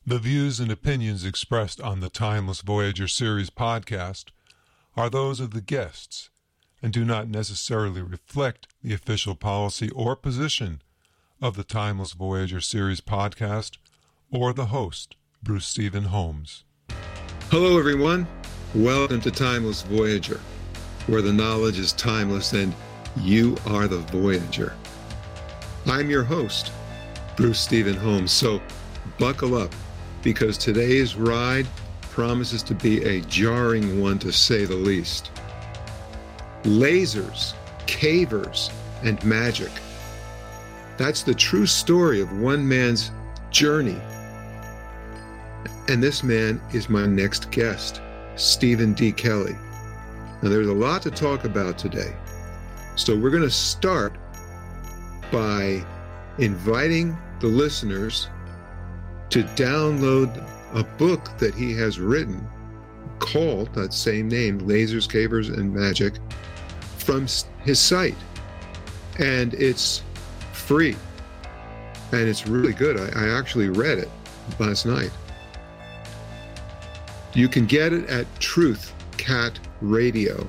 The views and opinions expressed on the Timeless Voyager series podcast are those of the guests and do not necessarily reflect the official policy or position of the Timeless Voyager series podcast or the host, Bruce Stephen Holmes. Hello, everyone. Welcome to Timeless Voyager, where the knowledge is timeless and you are the Voyager. I'm your host, Bruce Stephen Holmes, so buckle up, because today's ride promises to be a jarring one, to say the least. Lasers, cavers, and magic. That's the true story of one man's journey. And this man is my next guest, Stephen D. Kelly. Now, there's a lot to talk about today. So we're going to start by inviting the listeners to download a book that he has written called, that same name, Lasers, Cavers, and Magic, from his site. And it's free. And it's really good. I actually read it last night. You can get it at Truth Cat Radio.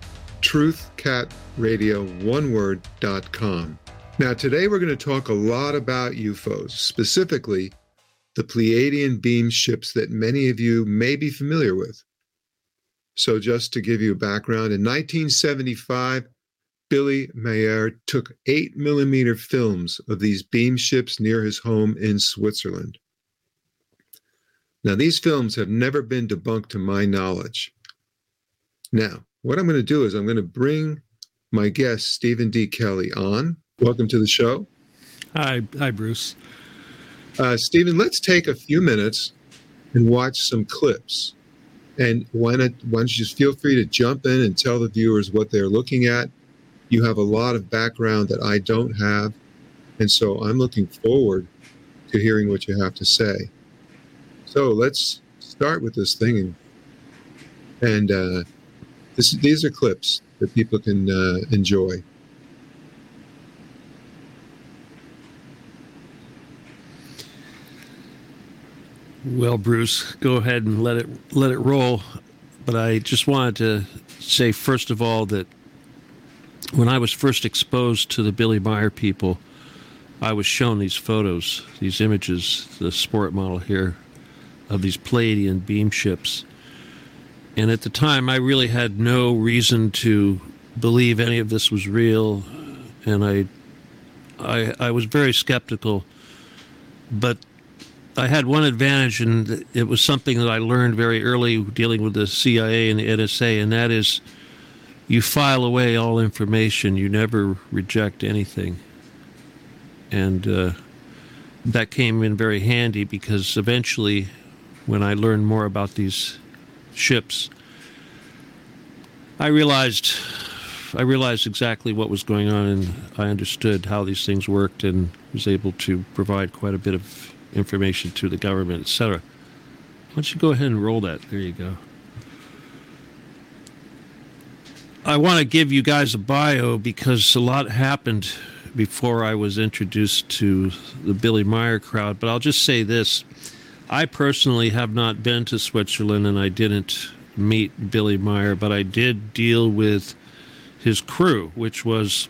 truthcatradio.com. Now, today we're going to talk a lot about UFOs, specifically the Pleiadian beam ships that many of you may be familiar with. So just to give you a background, in 1975, Billy Meier took 8mm films of these beam ships near his home in Switzerland. Now, these films have never been debunked to my knowledge. Now, what I'm going to do is I'm going to bring my guest, Stephen D. Kelly, on. Welcome to the show. Hi, Bruce. Stephen, let's take a few minutes and watch some clips. And why don't you just feel free to jump in and tell the viewers what they're looking at. You have a lot of background that I don't have, and so I'm looking forward to hearing what you have to say. So let's start with this thing, and these are clips that people can enjoy. Well, Bruce, go ahead and let it roll. But I just wanted to say, first of all, that when I was first exposed to the Billy Meier people, I was shown these photos, these images, the sport model here, of these Pleiadian beam ships. And at the time, I really had no reason to believe any of this was real, and I was very skeptical. But I had one advantage, and it was something that I learned very early dealing with the CIA and the NSA, and that is you file away all information. You never reject anything. And that came in very handy, because eventually, when I learned more about these ships, I realized exactly what was going on, and I understood how these things worked, and was able to provide quite a bit of information to the government, etc. Why don't you go ahead and roll that? There you go. I want to give you guys a bio, because a lot happened before I was introduced to the Billy Meier crowd, but I'll just say this. I personally have not been to Switzerland, and I didn't meet Billy Meier, but I did deal with his crew, which was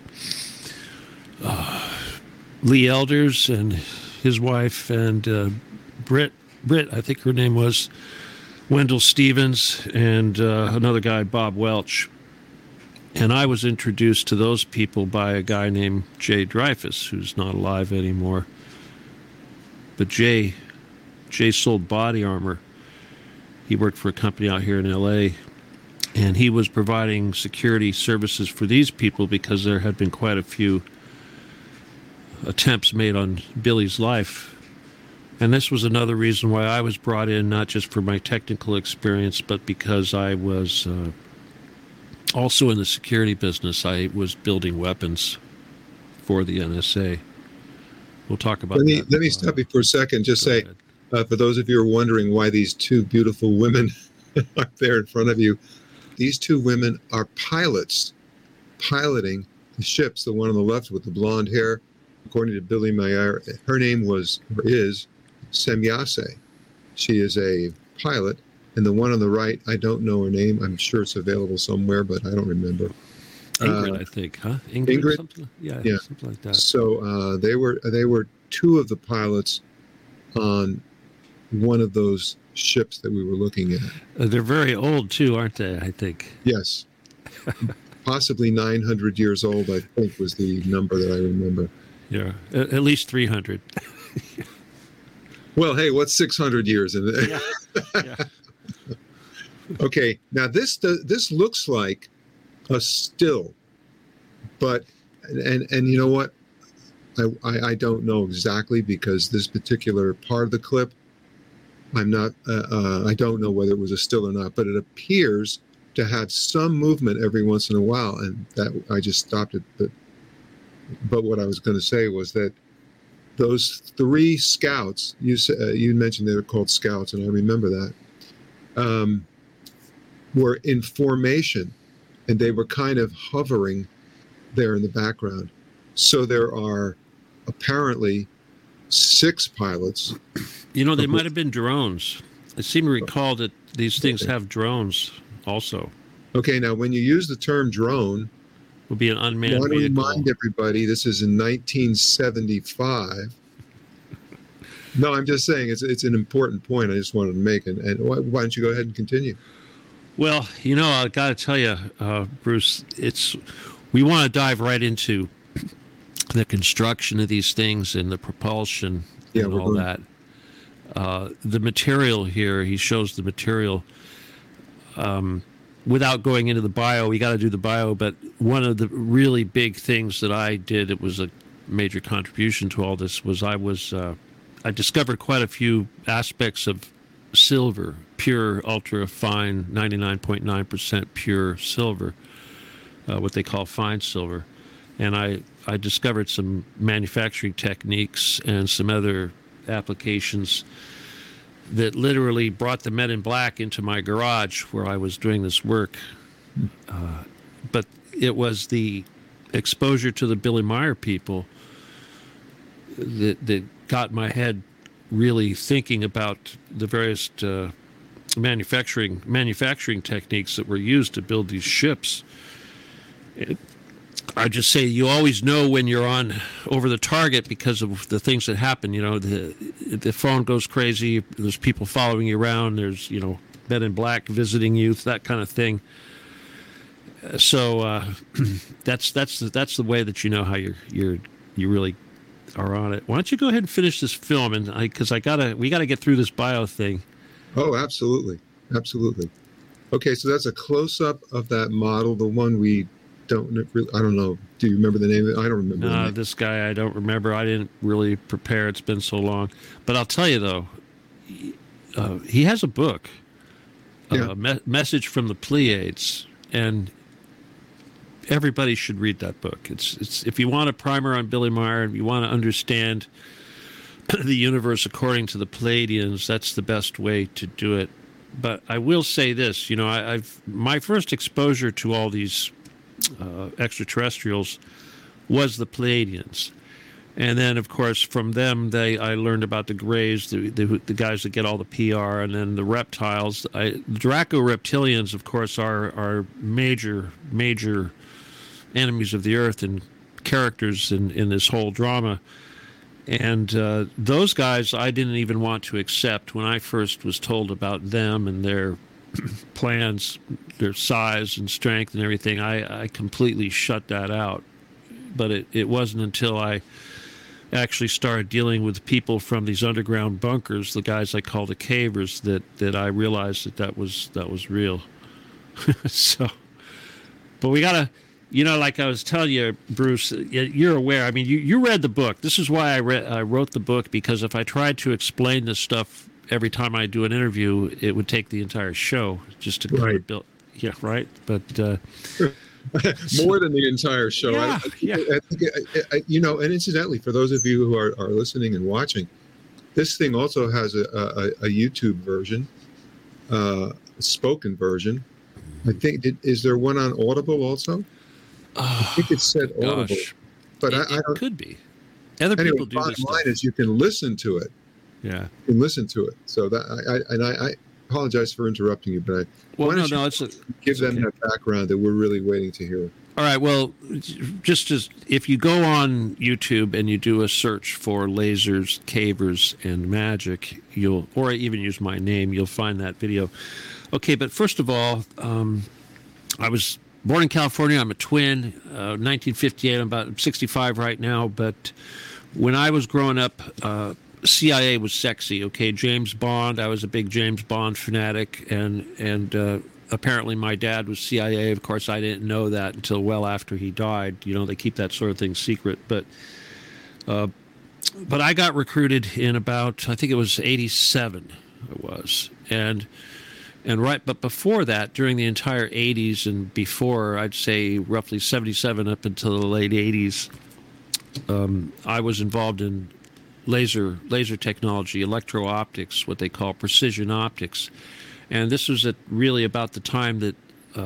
Lee Elders and his wife, and Britt, I think her name was, Wendell Stevens, and another guy, Bob Welch. And I was introduced to those people by a guy named Jay Dreyfus, who's not alive anymore. But Jay sold body armor. He worked for a company out here in L.A., and he was providing security services for these people, because there had been quite a few attempts made on Billy's life. And this was another reason why I was brought in, not just for my technical experience, but because I was also in the security business. I was building weapons for the NSA. We'll talk about that. Let me stop you for a second. Just say, for those of you who are wondering why these two beautiful women are there in front of you, these two women are pilots piloting the ships. The one on the left with the blonde hair, according to Billy Meier, her name was, or is, Semjase. She is a pilot. And the one on the right, I don't know her name. I'm sure it's available somewhere, but I don't remember. Ingrid, I think, huh? Ingrid? Something, yeah, something like that. So they were two of the pilots on one of those ships that we were looking at. They're very old too, aren't they? I think. Yes, possibly 900 years old. I think was the number that I remember. Yeah, at least 300. Well, hey, what's 600 years in it? Yeah. Okay, now this looks like a still, but and you know what? I don't know exactly because this particular part of the clip, I'm not. I don't know whether it was a still or not, but it appears to have some movement every once in a while, and that I just stopped it. But what I was going to say was that those three scouts, you mentioned they were called scouts, and I remember that, were in formation, and they were kind of hovering there in the background. So there are apparently 6 pilots. You know, they might have been drones. I seem to recall that these things have drones also. Okay, now when you use the term drone, will be an unmanned I want to vehicle. remind everybody this is in 1975. No, I'm just saying it's an important point I just wanted to make. And why don't you go ahead and continue? Well, you know, I got to tell you, Bruce, we want to dive right into the construction of these things and the propulsion and all that. The material here, he shows the material. Without going into the bio, we got to do the bio, but one of the really big things that I did, it was a major contribution to all this, was I discovered quite a few aspects of silver, pure, ultra fine, 99.9% pure silver, what they call fine silver. And I discovered some manufacturing techniques and some other applications that literally brought the Men in Black into my garage where I was doing this work. But it was the exposure to the Billy Meyer people that got my head really thinking about the various manufacturing techniques that were used to build these ships. I just say you always know when you're over the target because of the things that happen. You know, the phone goes crazy. There's people following you around. There's, you know, Men in Black visiting you, that kind of thing. So that's the way that you know how you really are on it. Why don't you go ahead and finish this film, and we gotta get through this bio thing. Oh, absolutely. Okay, so that's a close up of that model, the one we don't really, I don't know. Do you remember the name of it? I don't remember. No, this guy I don't remember. I didn't really prepare. It's been so long. But I'll tell you though, he has a book, Message from the Pleiades, and everybody should read that book. It's if you want a primer on Billy Meyer and you want to understand the universe according to the Pleiadians, that's the best way to do it. But I will say this, you know, my first exposure to all these extraterrestrials was the Pleiadians, and then of course from them I learned about the Greys, the guys that get all the PR, and then the reptiles. Draco reptilians, of course, are major enemies of the Earth and characters in this whole drama. And those guys I didn't even want to accept when I first was told about them and their plans, their size and strength and everything. I completely shut that out. But it wasn't until I actually started dealing with people from these underground bunkers, the guys I call the cavers, that I realized that was real. So, but we gotta, you know, like I was telling you, Bruce, you're aware. I mean, you read the book. This is why I wrote the book, because if I tried to explain this stuff every time I do an interview, it would take the entire show just to kind of build. Yeah, right. But more than the entire show. Yeah, I think, you know, and incidentally, for those of you who are listening and watching, this thing also has a YouTube version, spoken version. I think is there one on Audible also? I think it said Audible, but I don't. Could be. Other anyway, people do this bottom line is you can listen to it, Yeah. and listen to it. So that I apologize for interrupting you, but give them that background that we're really waiting to hear. All right. Well, just if you go on YouTube and you do a search for lasers, cavers, and magic, or even use my name, you'll find that video. Okay, but first of all, I was born in California. I'm a twin. 1958. I'm about 65 right now. But when I was growing up, CIA was sexy. Okay, James Bond. I was a big James Bond fanatic, and apparently my dad was CIA. Of course, I didn't know that until well after he died. You know, they keep that sort of thing secret. But I got recruited in about, I think it was 87. It was, but before that, during the entire 80s and before, I'd say roughly 77 up until the late 80s, I was involved in laser technology, electro-optics, what they call precision optics. And this was really about the time that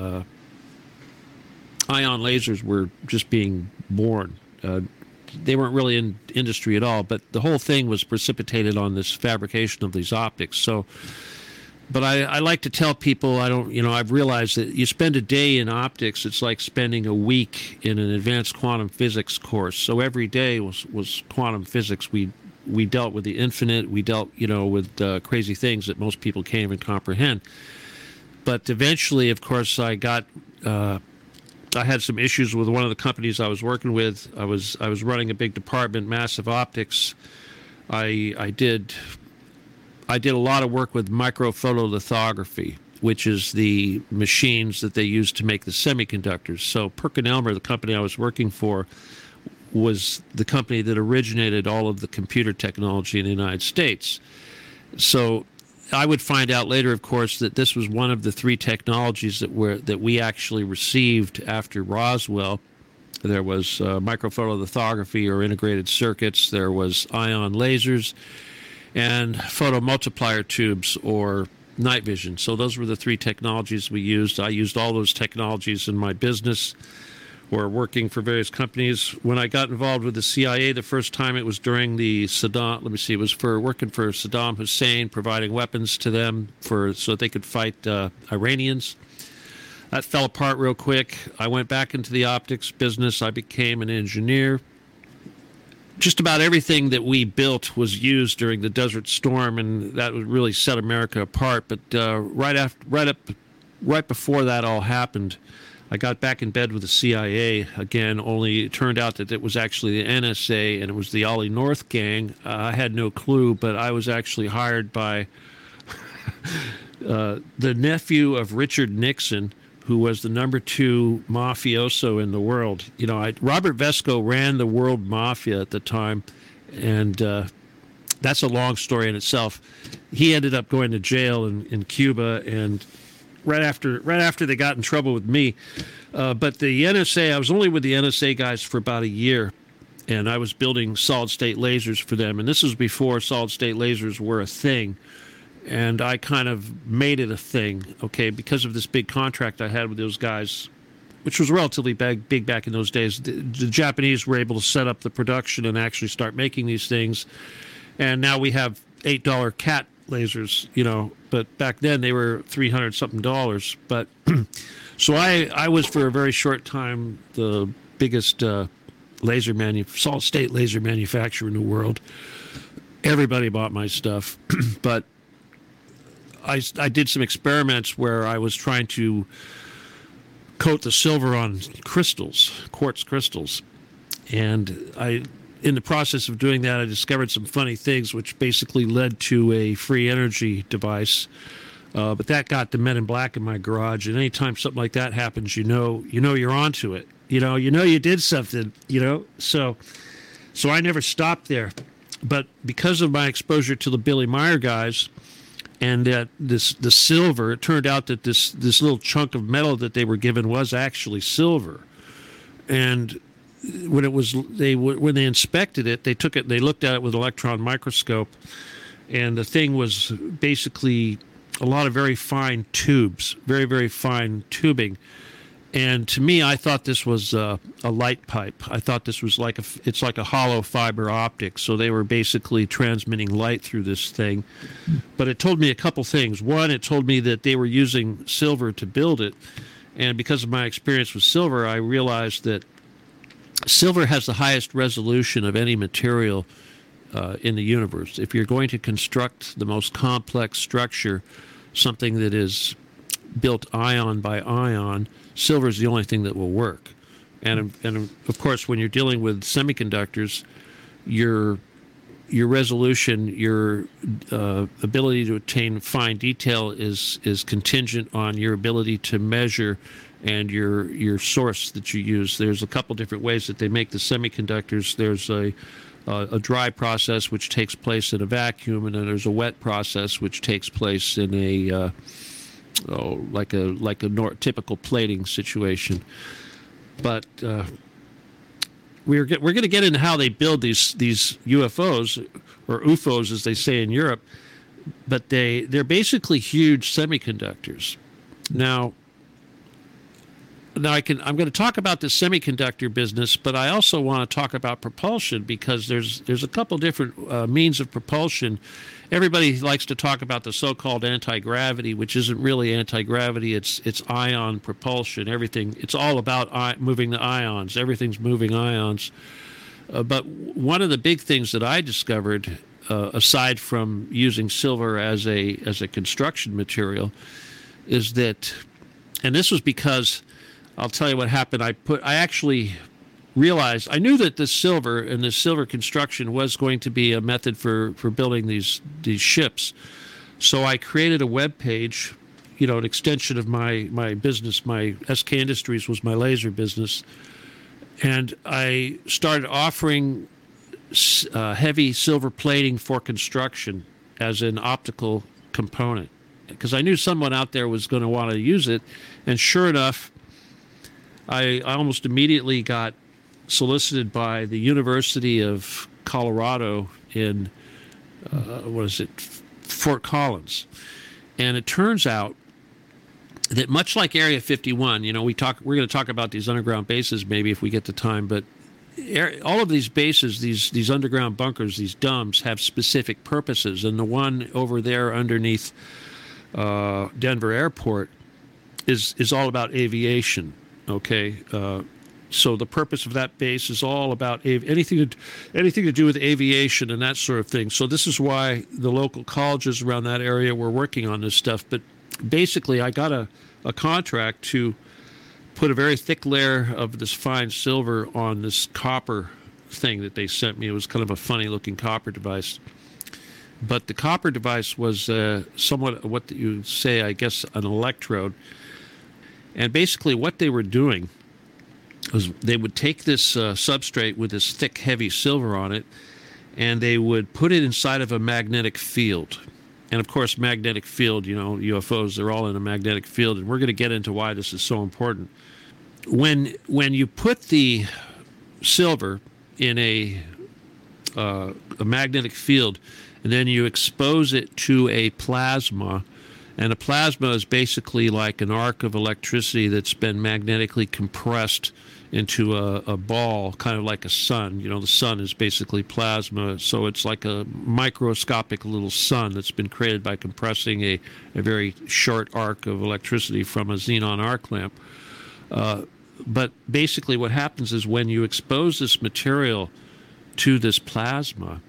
ion lasers were just being born. They weren't really in industry at all, but the whole thing was precipitated on this fabrication of these optics. So, but I like to tell people, I've realized that you spend a day in optics, it's like spending a week in an advanced quantum physics course. So every day was quantum physics. We dealt with the infinite. We dealt, with crazy things that most people can't even comprehend. But eventually, of course, I had some issues with one of the companies I was working with. I was running a big department, massive optics. I did a lot of work with microphotolithography, which is the machines that they use to make the semiconductors. So PerkinElmer, the company I was working for, was the company that originated all of the computer technology in the United States. So I would find out later, of course, that this was one of the three technologies that we actually received after Roswell. There was microphotolithography or integrated circuits. There was ion lasers and photomultiplier tubes or night vision. So those were the three technologies we used. I used all those technologies in my business or working for various companies. When I got involved with the CIA the first time, it was during the it was for working for Saddam Hussein, providing weapons to them so that they could fight Iranians. That fell apart real quick. I went back into the optics business. I became an engineer. Just about everything that we built was used during the Desert Storm, and that would really set America apart. But right before that all happened, I got back in bed with the CIA again, only it turned out that it was actually the NSA, and it was the Ollie North gang. I had no clue, but I was actually hired by the nephew of Richard Nixon, who was the number 2 mafioso in the world. Robert Vesco ran the world mafia at the time, and that's a long story in itself. He ended up going to jail in Cuba, and right after they got in trouble with me. But the NSA, I was only with the NSA guys for about a year, and I was building solid-state lasers for them. And this was before solid-state lasers were a thing. And I kind of made it a thing, okay, because of this big contract I had with those guys, which was relatively big back in those days. The Japanese were able to set up the production and actually start making these things. And now we have $8 cat lasers, but back then they were $300-something. But so I was for a very short time the biggest solid-state laser manufacturer in the world. Everybody bought my stuff, but I did some experiments where I was trying to coat the silver on crystals, quartz crystals, and in the process of doing that, I discovered some funny things, which basically led to a free energy device. But that got the Men in Black in my garage, and anytime something like that happens, you know you're onto it. You did something. So I never stopped there. But because of my exposure to the Billy Meyer guys, and that the silver, it turned out that this little chunk of metal that they were given was actually silver, and when they inspected it, they looked at it with an electron microscope, and the thing was basically a lot of very fine tubes, very, very fine tubing. And to me, I thought this was a light pipe. I thought this was it's like a hollow fiber optic. So they were basically transmitting light through this thing. But it told me a couple things. One, it told me that they were using silver to build it. And because of my experience with silver, I realized that silver has the highest resolution of any material in the universe. If you're going to construct the most complex structure, something that is built ion by ion, silver is the only thing that will work. And of course, when you're dealing with semiconductors, your resolution, your ability to attain fine detail is contingent on your ability to measure and your source that you use. There's a couple different ways that they make the semiconductors. There's a dry process which takes place in a vacuum, and then there's a wet process which takes place in a typical plating situation. But we're going to get into how they build these UFOs, or UFOs as they say in Europe. But they're basically huge semiconductors. Now I'm going to talk about the semiconductor business, but I also want to talk about propulsion, because there's a couple different means of propulsion. Everybody likes to talk about the so-called anti-gravity, which isn't really anti-gravity. It's ion propulsion. It's all about moving the ions. Everything's moving ions. But one of the big things that I discovered, aside from using silver as a construction material, is that, and this was because, I'll tell you what happened. I actually realized, I knew that this silver and this silver construction was going to be a method for building these ships. So I created a web page, an extension of my business. My SK Industries was my laser business. And I started offering heavy silver plating for construction as an optical component, because I knew someone out there was going to want to use it. And sure enough, I almost immediately got solicited by the University of Colorado in, Fort Collins. And it turns out that much like Area 51, we're going to talk about these underground bases maybe if we get the time, but all of these bases, these underground bunkers, these DUMBs, have specific purposes. And the one over there underneath Denver Airport is all about aviation. Okay, so the purpose of that base is all about anything to do with aviation and that sort of thing. So this is why the local colleges around that area were working on this stuff. But basically, I got a contract to put a very thick layer of this fine silver on this copper thing that they sent me. It was kind of a funny-looking copper device. But the copper device was somewhat what you say, I guess, an electrode. And basically what they were doing was they would take this substrate with this thick, heavy silver on it, and they would put it inside of a magnetic field. And, of course, magnetic field, UFOs, they're all in a magnetic field, and we're going to get into why this is so important. When you put the silver in a magnetic field, and then you expose it to a plasma, and a plasma is basically like an arc of electricity that's been magnetically compressed into a ball, kind of like a sun. The sun is basically plasma, so it's like a microscopic little sun that's been created by compressing a very short arc of electricity from a xenon arc lamp. But basically what happens is when you expose this material to this plasma,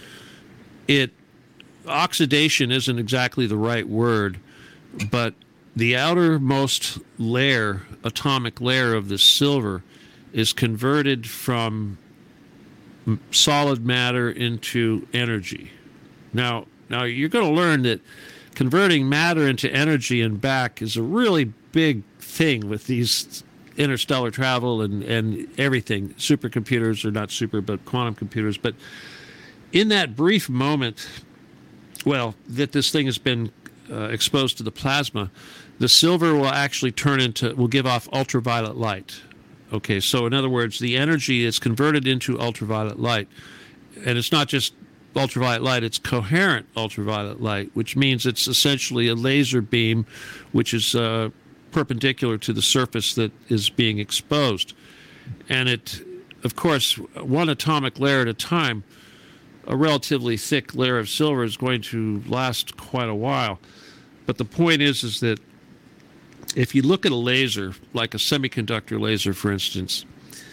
oxidation isn't exactly the right word, but the outermost layer, atomic layer of this silver, is converted from solid matter into energy. Now you're going to learn that converting matter into energy and back is a really big thing with these interstellar travel and everything. Supercomputers are not super, but quantum computers. But in that brief moment, that this thing has been exposed to the plasma, the silver will actually will give off ultraviolet light. Okay, so in other words, the energy is converted into ultraviolet light. And it's not just ultraviolet light, it's coherent ultraviolet light, which means it's essentially a laser beam, which is perpendicular to the surface that is being exposed. And it, of course, one atomic layer at a time, a relatively thick layer of silver is going to last quite a while. But the point is that if you look at a laser, like a semiconductor laser, for instance,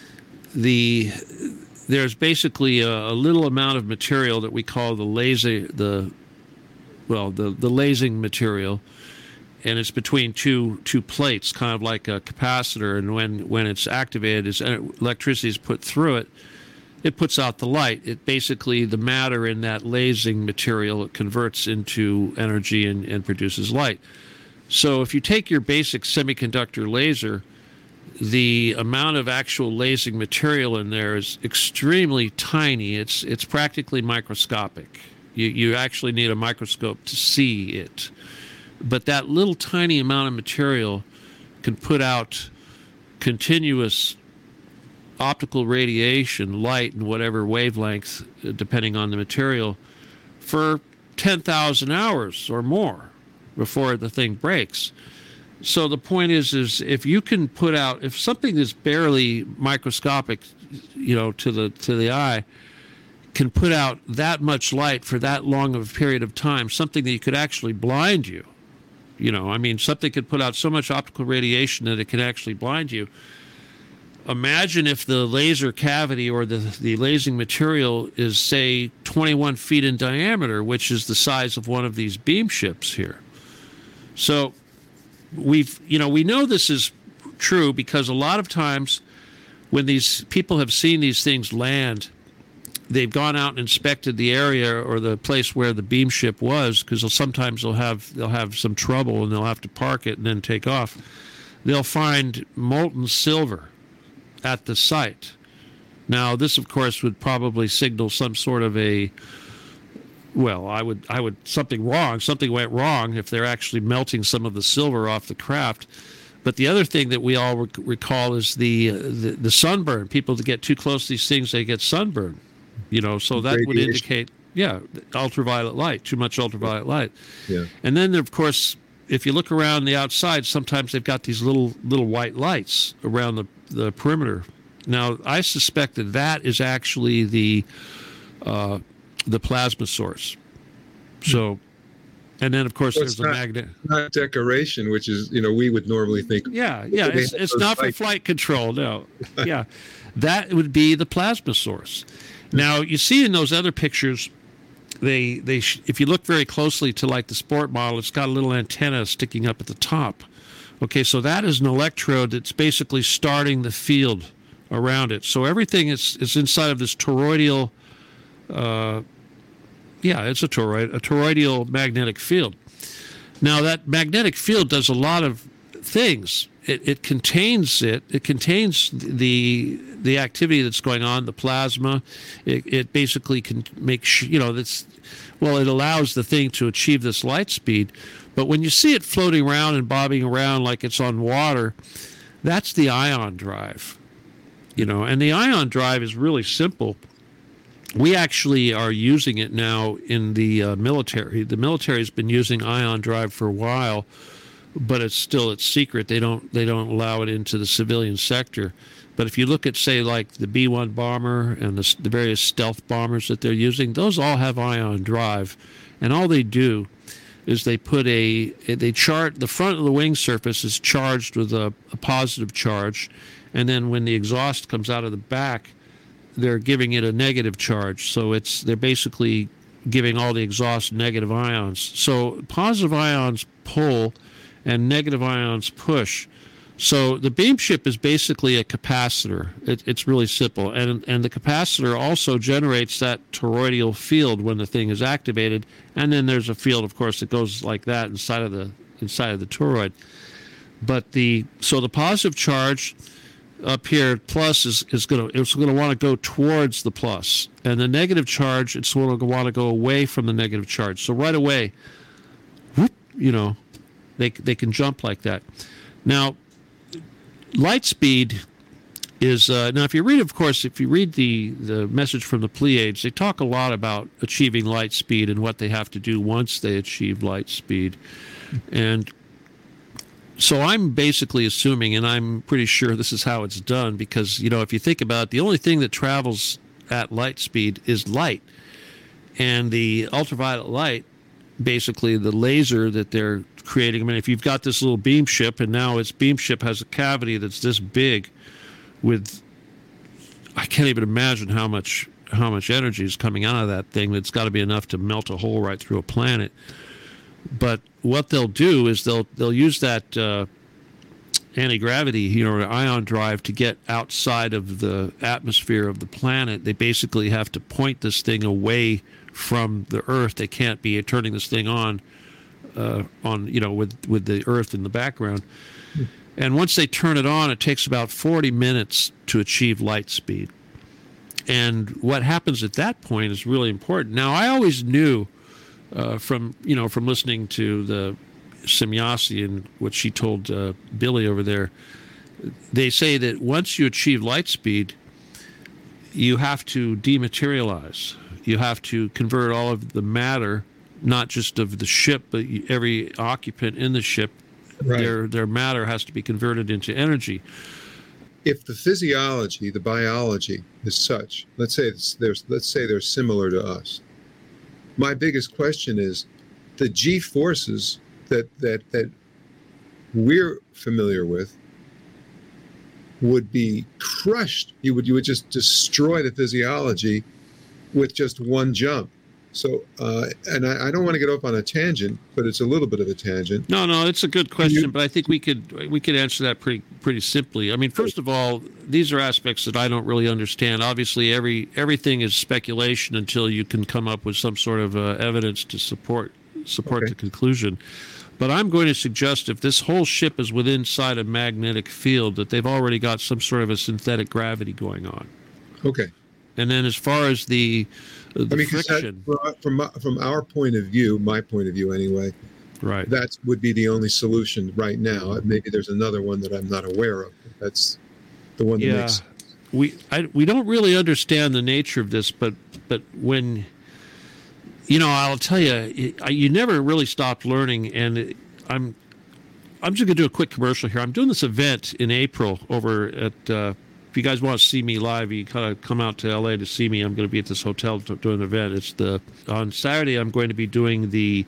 there's basically a little amount of material that we call the lasing material, and it's between two plates, kind of like a capacitor. And when it's activated, as electricity is put through it, it puts out the light. It basically, the matter in that lasing material, it converts into energy and produces light. So if you take your basic semiconductor laser, the amount of actual lasing material in there is extremely tiny. It's practically microscopic. You actually need a microscope to see it. But that little tiny amount of material can put out continuous optical radiation, light in whatever wavelength, depending on the material, for 10,000 hours or more before the thing breaks. So the point is if you can put out, if something is barely microscopic, to the eye, can put out that much light for that long of a period of time, something that could actually blind you. Something could put out so much optical radiation that it can actually blind you. Imagine if the laser cavity or the lasing material is, say, 21 feet in diameter, which is the size of one of these beam ships here. So we know this is true because a lot of times when these people have seen these things land, they've gone out and inspected the area or the place where the beam ship was, because sometimes they'll have some trouble and they'll have to park it and then take off. They'll find molten silver at the site. Now, this, of course, would probably signal some sort of something went wrong if they're actually melting some of the silver off the craft. But the other thing that we all recall is the sunburn. People that get too close to these things, they get sunburn. So that would indicate, ultraviolet light, too much ultraviolet light. Yeah. And then, of course, if you look around the outside, sometimes they've got these little white lights around the perimeter. Now, I suspect that is actually the plasma source. So, and then of course there's a magnet. Not decoration, which is we would normally think. Yeah, it's not for flight control. No, yeah, that would be the plasma source. Now you see in those other pictures, if you look very closely to like the sport model, it's got a little antenna sticking up at the top. Okay, so that is an electrode that's basically starting the field around it. So everything is inside of this toroidal. It's a toroidal magnetic field. Now that magnetic field does a lot of things. It contains the activity that's going on, the plasma. It basically can make it allows the thing to achieve this light speed. But when you see it floating around and bobbing around like it's on water, that's the ion drive. And the ion drive is really simple. We actually are using it now in the military. The military has been using ion drive for a while, but it's secret. They don't allow it into the civilian sector. But if you look at, say, like the B-1 bomber and the various stealth bombers that they're using, those all have ion drive. And all they do is they chart the front of the wing surface is charged with a positive charge, and then when the exhaust comes out of the back, they're giving it a negative charge. So they're basically giving all the exhaust negative ions. So positive ions pull and negative ions push. So the beam ship is basically a capacitor. It's really simple. And the capacitor also generates that toroidal field when the thing is activated. And then there's a field, of course, that goes like that inside of the toroid. But the positive charge up here, plus, it's going to want to go towards the plus. And the negative charge, it's going to want to go away from the negative charge. So right away, whoop, they can jump like that. Now, light speed is now if you read the message from the Pleiades, they talk a lot about achieving light speed and what they have to do once they achieve light speed. And So I'm basically assuming, and I'm pretty sure this is how it's done, because, if you think about it, the only thing that travels at light speed is light. And the ultraviolet light, basically the laser that they're creating, I mean, if you've got this little beam ship, and now its beam ship has a cavity that's this big with, I can't even imagine how much energy is coming out of that thing. It's got to be enough to melt a hole right through a planet. But what they'll do is they'll use that anti-gravity, ion drive to get outside of the atmosphere of the planet. They basically have to point this thing away from the Earth. They can't be turning this thing on with the Earth in the background. And once they turn it on, it takes about 40 minutes to achieve light speed. And what happens at that point is really important. Now, I always knew from listening to the Semjase and what she told Billy over there, they say that once you achieve light speed, you have to dematerialize. You have to convert all of the matter, not just of the ship, but every occupant in the ship. Right. Their matter has to be converted into energy. If the physiology, the biology is such, let's say they're similar to us. My biggest question is the G forces that we're familiar with would be crushed. You would just destroy the physiology with just one jump. So, and I don't want to get off on a tangent, but it's a little bit of a tangent. No, it's a good question, but I think we could answer that pretty simply. I mean, first of all, these are aspects that I don't really understand. Obviously, everything is speculation until you can come up with some sort of evidence to support the conclusion. But I'm going to suggest if this whole ship is within inside a magnetic field, that they've already got some sort of a synthetic gravity going on. Okay. And then as far as the friction, from our point of view, my point of view anyway, right, that would be the only solution right now. Maybe there's another one that I'm not aware of. That's the one that makes sense. We don't really understand the nature of this, but when I'll tell you, you never really stop learning. And I'm just going to do a quick commercial here. I'm doing this event in April over at. If you guys want to see me live, you kind of come out to LA to see me. I'm going to be at this hotel doing an event. On Saturday. I'm going to be doing the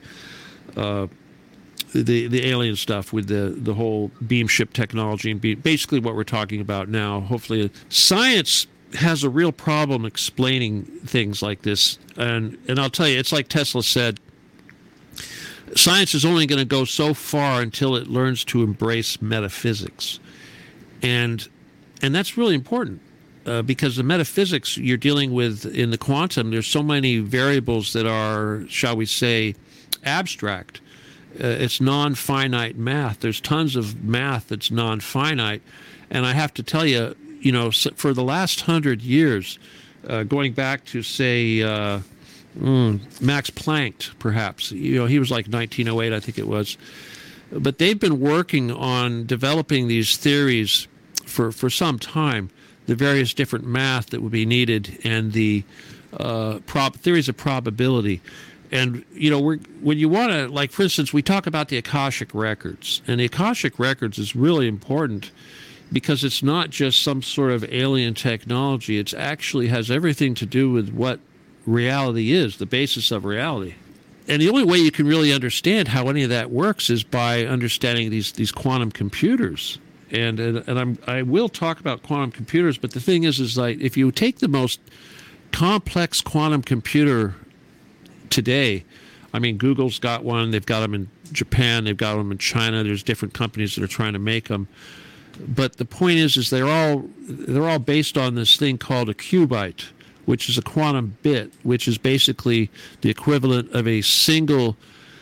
alien stuff with the whole beam ship technology and basically what we're talking about now. Hopefully, science has a real problem explaining things like this, and I'll tell you, it's like Tesla said. Science is only going to go so far until it learns to embrace metaphysics, and that's really important because the metaphysics you're dealing with in the quantum, there's so many variables that are, shall we say, abstract. It's non-finite math. There's tons of math that's non-finite. And I have to tell you, for the last 100 years, going back to, say, Max Planck, perhaps, he was like 1908, I think it was. But they've been working on developing these theories for some time, the various different math that would be needed and the theories of probability. And, when you want to, like, for instance, we talk about the Akashic Records. And the Akashic Records is really important because it's not just some sort of alien technology. It actually has everything to do with what reality is, the basis of reality. And the only way you can really understand how any of that works is by understanding these quantum computers. And I will talk about quantum computers, but the thing is like if you take the most complex quantum computer today, I mean, Google's got one. They've got them in Japan. They've got them in China. There's different companies that are trying to make them. But the point is they're all based on this thing called a qubit, which is a quantum bit, which is basically the equivalent of a single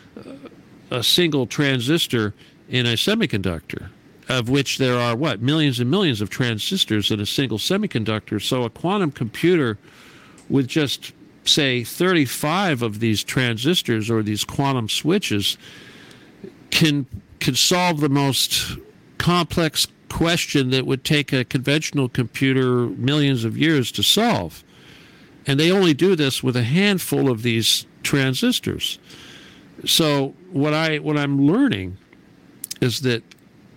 transistor in a semiconductor, of which there are, millions and millions of transistors in a single semiconductor. So a quantum computer with just, say, 35 of these transistors or these quantum switches can solve the most complex question that would take a conventional computer millions of years to solve. And they only do this with a handful of these transistors. So what I'm learning is that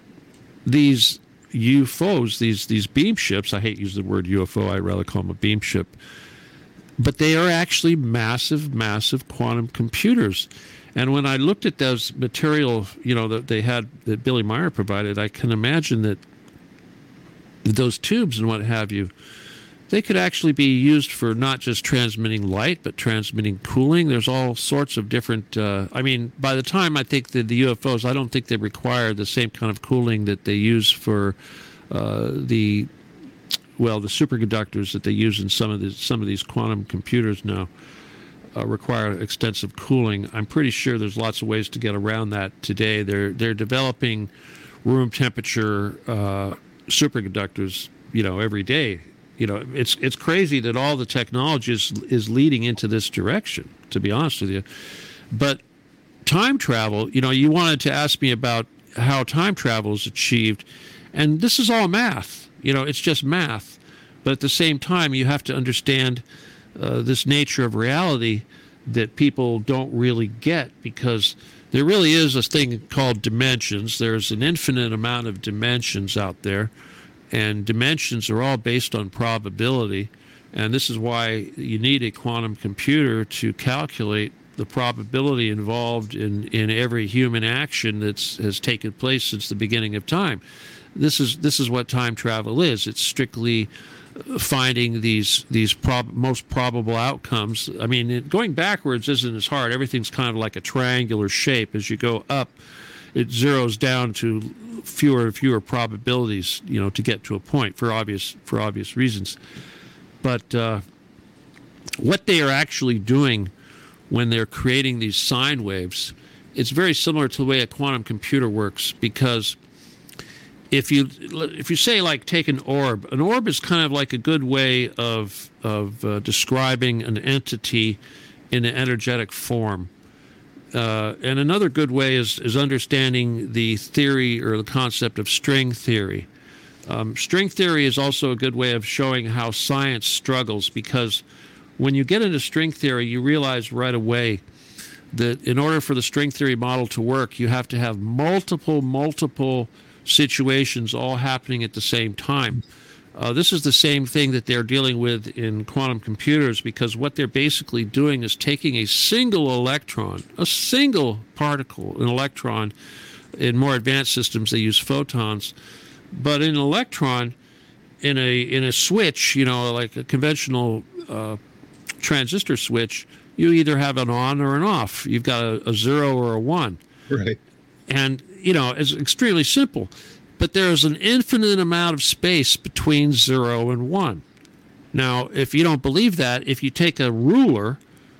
these UFOs, these beam ships, I hate using the word UFO, I rather call them a beam ship, but they are actually massive, massive quantum computers. And when I looked at those material, that they had, that Billy Meier provided, I can imagine that those tubes and what have you, they could actually be used for not just transmitting light, but transmitting cooling. There's all sorts of different, by the time I think that the UFOs, I don't think they require the same kind of cooling that they use for the superconductors that they use in some of these quantum computers now. Require extensive cooling. I'm pretty sure there's lots of ways to get around that today. They're developing room temperature superconductors, every day. It's crazy that all the technology is leading into this direction, to be honest with you. But time travel, you wanted to ask me about how time travel is achieved, and this is all math. It's just math. But at the same time, you have to understand this nature of reality that people don't really get, because there really is a thing called dimensions. There's an infinite amount of dimensions out there, and dimensions are all based on probability. And this is why you need a quantum computer to calculate the probability involved in every human action that has taken place since the beginning of time. This is what time travel is. It's strictly finding these most probable outcomes. I mean, going backwards isn't as hard. Everything's kind of like a triangular shape. As you go up, it zeroes down to fewer and fewer probabilities, to get to a point for obvious reasons. But what they are actually doing when they're creating these sine waves, it's very similar to the way a quantum computer works, because if you say, like, take an orb is kind of like a good way of describing an entity in an energetic form. And another good way is understanding the theory or the concept of string theory. String theory is also a good way of showing how science struggles, because when you get into string theory, you realize right away that in order for the string theory model to work, you have to have multiple situations all happening at the same time. This is the same thing that they're dealing with in quantum computers, because what they're basically doing is taking a single electron, a single particle, an electron. In more advanced systems, they use photons. But in an electron, in a switch, like a conventional transistor switch, you either have an on or an off. You've got a 0 or a 1. Right. And, it's extremely simple. But there's an infinite amount of space between 0 and 1. Now, if you don't believe that, if you take a ruler,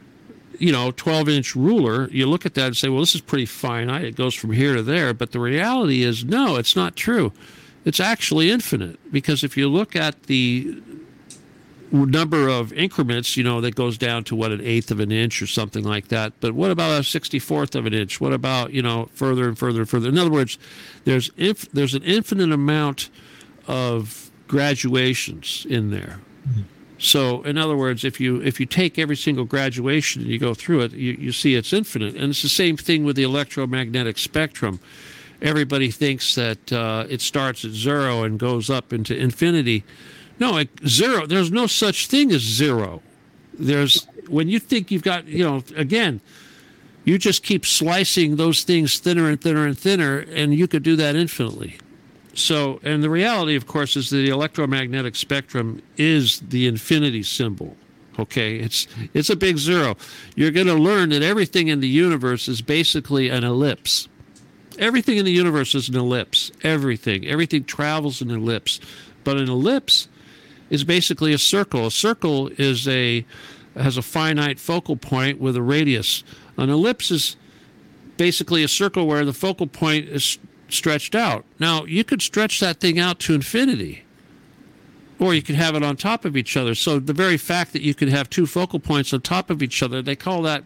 12-inch ruler, you look at that and say, well, this is pretty finite. It goes from here to there. But the reality is, no, it's not true. It's actually infinite, because if you look at the number of increments, that goes down to an eighth of an inch or something like that. But what about a 64th of an inch? What about, further and further and further? In other words, there's an infinite amount of graduations in there. Mm-hmm. So, in other words, if you take every single graduation and you go through it, you see it's infinite. And it's the same thing with the electromagnetic spectrum. Everybody thinks that it starts at 0 and goes up into infinity. No, 0. There's no such thing as 0. When you think you've got, again, you just keep slicing those things thinner and thinner and thinner, and you could do that infinitely. So, and the reality, of course, is that the electromagnetic spectrum is the infinity symbol. Okay, it's a big 0. You're going to learn that everything in the universe is basically an ellipse. Everything in the universe is an ellipse. Everything travels in an ellipse. But an ellipse is basically a circle. A circle has a finite focal point with a radius. An ellipse is basically a circle where the focal point is stretched out. Now, you could stretch that thing out to infinity, or you could have it on top of each other. So the very fact that you could have two focal points on top of each other, they call that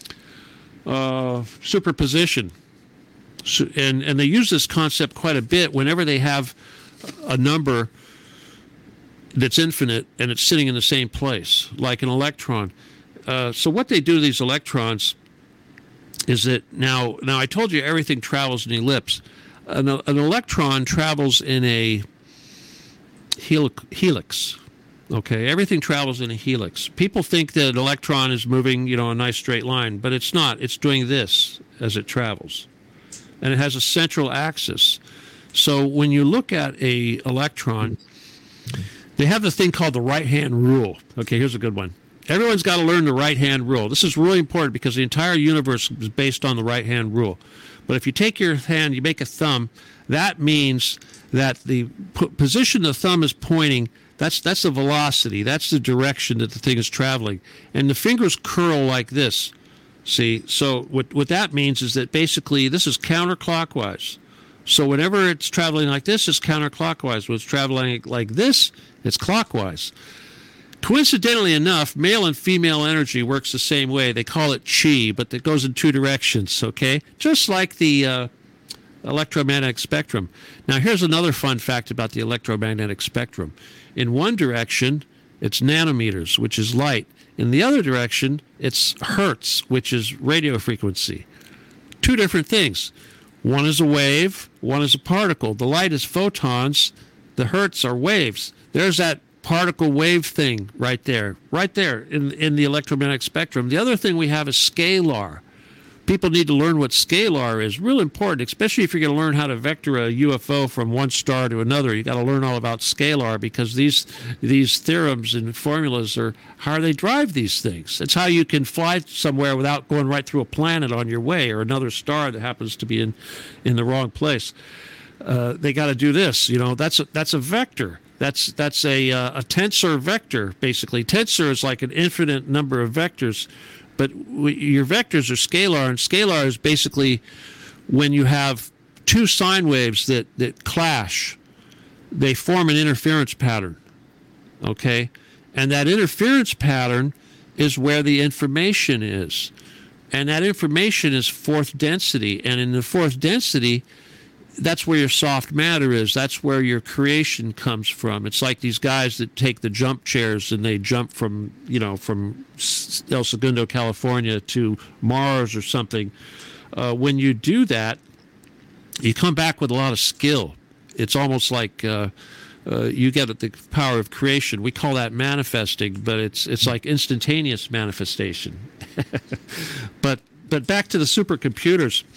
superposition. So, and they use this concept quite a bit whenever they have a number that's infinite and it's sitting in the same place, like an electron. So what they do to these electrons is that now I told you everything travels in an ellipse. an electron travels in a helix. Okay, everything travels in a helix. People think that an electron is moving, a nice straight line, but it's not. It's doing this as it travels. And it has a central axis. So when you look at a electron, they have the thing called the right-hand rule. Okay, here's a good one. Everyone's got to learn the right-hand rule. This is really important because the entire universe is based on the right-hand rule. But if you take your hand, you make a thumb, that means that the position the thumb is pointing, that's the velocity. That's the direction that the thing is traveling. And the fingers curl like this. See? So what that means is that basically this is counterclockwise. So whenever it's traveling like this, it's counterclockwise. When it's traveling like this, it's clockwise. Coincidentally enough, male and female energy works the same way. They call it chi, but it goes in two directions, okay? Just like the electromagnetic spectrum. Now, here's another fun fact about the electromagnetic spectrum. In one direction, it's nanometers, which is light. In the other direction, it's hertz, which is radio frequency. Two different things. One is a wave, one is a particle. The light is photons, the hertz are waves. There's that particle wave thing right there in the electromagnetic spectrum. The other thing we have is scalar. People need to learn what scalar is. Real important, especially if you're going to learn how to vector a UFO from one star to another. You got to learn all about scalar because these theorems and formulas are how they drive these things. It's how you can fly somewhere without going right through a planet on your way or another star that happens to be in the wrong place. They got to do this. That's a vector. That's a tensor vector, basically. Tensor is like an infinite number of vectors, but your vectors are scalar, and scalar is basically when you have two sine waves that clash, they form an interference pattern, okay? And that interference pattern is where the information is. And that information is fourth density, and in the fourth density, that's where your soft matter is. That's where your creation comes from. It's like these guys that take the jump chairs and they jump from El Segundo, California to Mars or something. When you do that, you come back with a lot of skill. It's almost like you get the power of creation. We call that manifesting, but it's like instantaneous manifestation. But back to the supercomputers.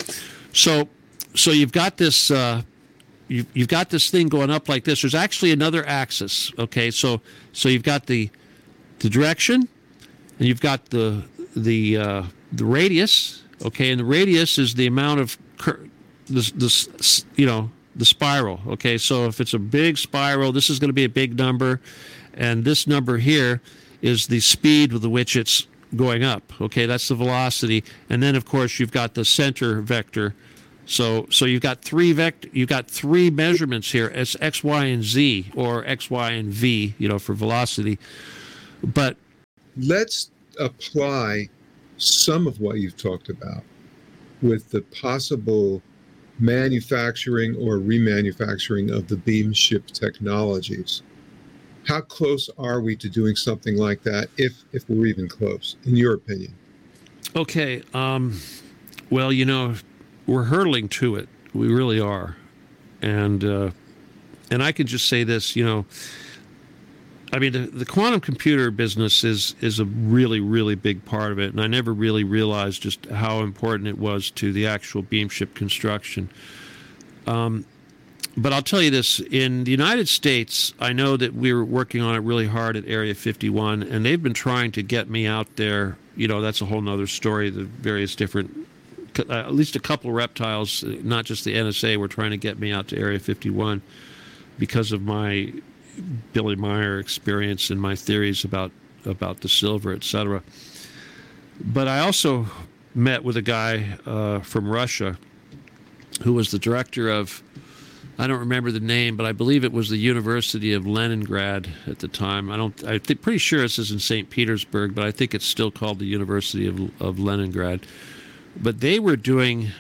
So you've got this you've got this thing going up like this. There's actually another axis. Okay, so you've got the direction, and you've got the radius. Okay, and the radius is the amount of the spiral. Okay, so if it's a big spiral, this is going to be a big number, and this number here is the speed with which it's going up. Okay, that's the velocity, and then of course you've got the center vector. So you've got three measurements here. It's x, y, and z, or x, y, and v, for velocity. But let's apply some of what you've talked about with the possible manufacturing or remanufacturing of the beam ship technologies. How close are we to doing something like that, if we're even close, in your opinion? Okay. Well, we're hurtling to it. We really are. And I can just say this, I mean, the quantum computer business is a really, really big part of it, and I never really realized just how important it was to the actual beam ship construction. But I'll tell you this, in the United States, I know that we were working on it really hard at Area 51, and they've been trying to get me out there. That's a whole nother story, the various different, at least a couple of reptiles, not just the NSA, were trying to get me out to Area 51 because of my Billy Meier experience and my theories about the silver, etc. But I also met with a guy from Russia who was the director of, I don't remember the name, but I believe it was the University of Leningrad at the time. I'm pretty sure this is in St. Petersburg, but I think it's still called the University of Leningrad. But they were doing,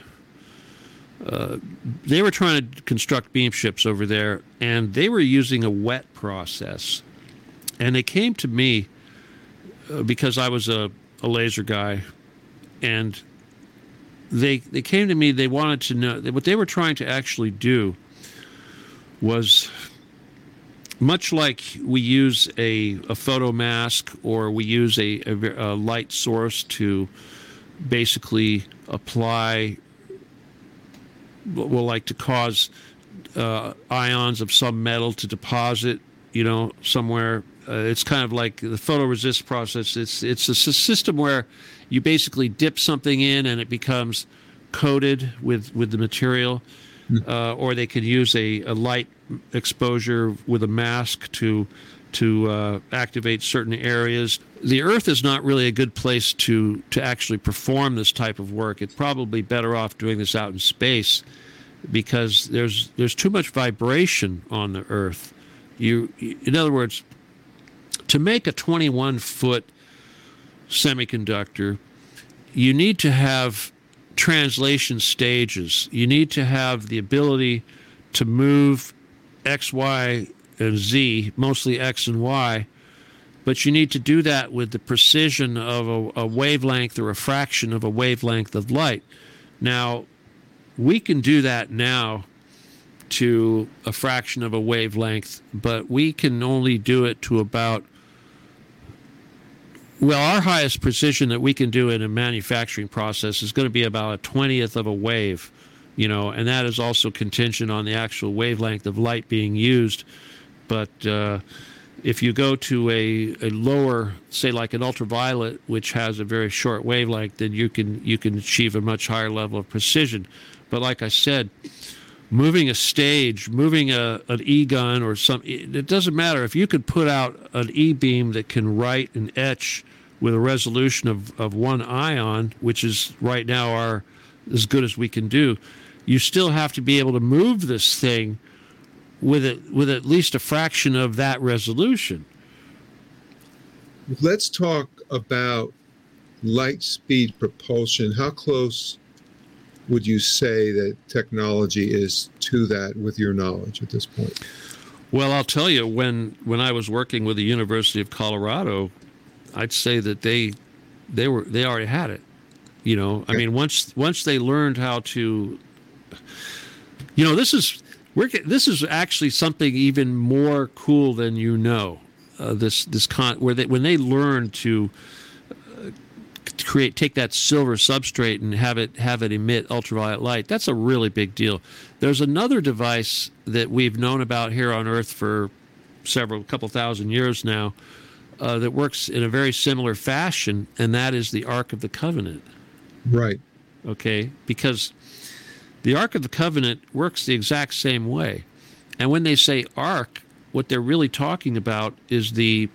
they were trying to construct beam ships over there, and they were using a wet process. And they came to me because I was a laser guy, and they came to me. They wanted to know what they were trying to actually do was, much like we use a photo mask or we use a light source to basically apply, well, like to cause ions of some metal to deposit, somewhere. It's kind of like the photoresist process. It's a system where you basically dip something in and it becomes coated with the material, or they could use a light exposure with a mask to activate certain areas. The Earth is not really a good place to actually perform this type of work. It's probably better off doing this out in space, because there's too much vibration on the Earth. In other words, to make a 21-foot semiconductor, you need to have translation stages. You need to have the ability to move X, Y, and Z, mostly X and Y, but you need to do that with the precision of a wavelength or a fraction of a wavelength of light. Now, we can do that now to a fraction of a wavelength, but we can only do it to about, well, our highest precision that we can do in a manufacturing process is going to be about a 20th of a wave, and that is also contingent on the actual wavelength of light being used. But if you go to a lower, say like an ultraviolet, which has a very short wavelength, then you can achieve a much higher level of precision. But like I said, moving a stage, moving an E-gun or something, it doesn't matter. If you could put out an E-beam that can write and etch with a resolution of 1 ion, which is right now as good as we can do, you still have to be able to move this thing with at least a fraction of that resolution. Let's talk about light speed propulsion. How close would you say that technology is to that with your knowledge at this point? Well, I'll tell you, when I was working with the University of Colorado, I'd say that they already had it. I mean, once they learned how to, this is actually something even more cool than when they learn to take that silver substrate and have it emit ultraviolet light. That's a really big deal. There's another device that we've known about here on Earth for couple thousand years now, that works in a very similar fashion, and that is the Ark of the Covenant. Right. Okay, because the Ark of the Covenant works the exact same way. And when they say Ark, what they're really talking about is the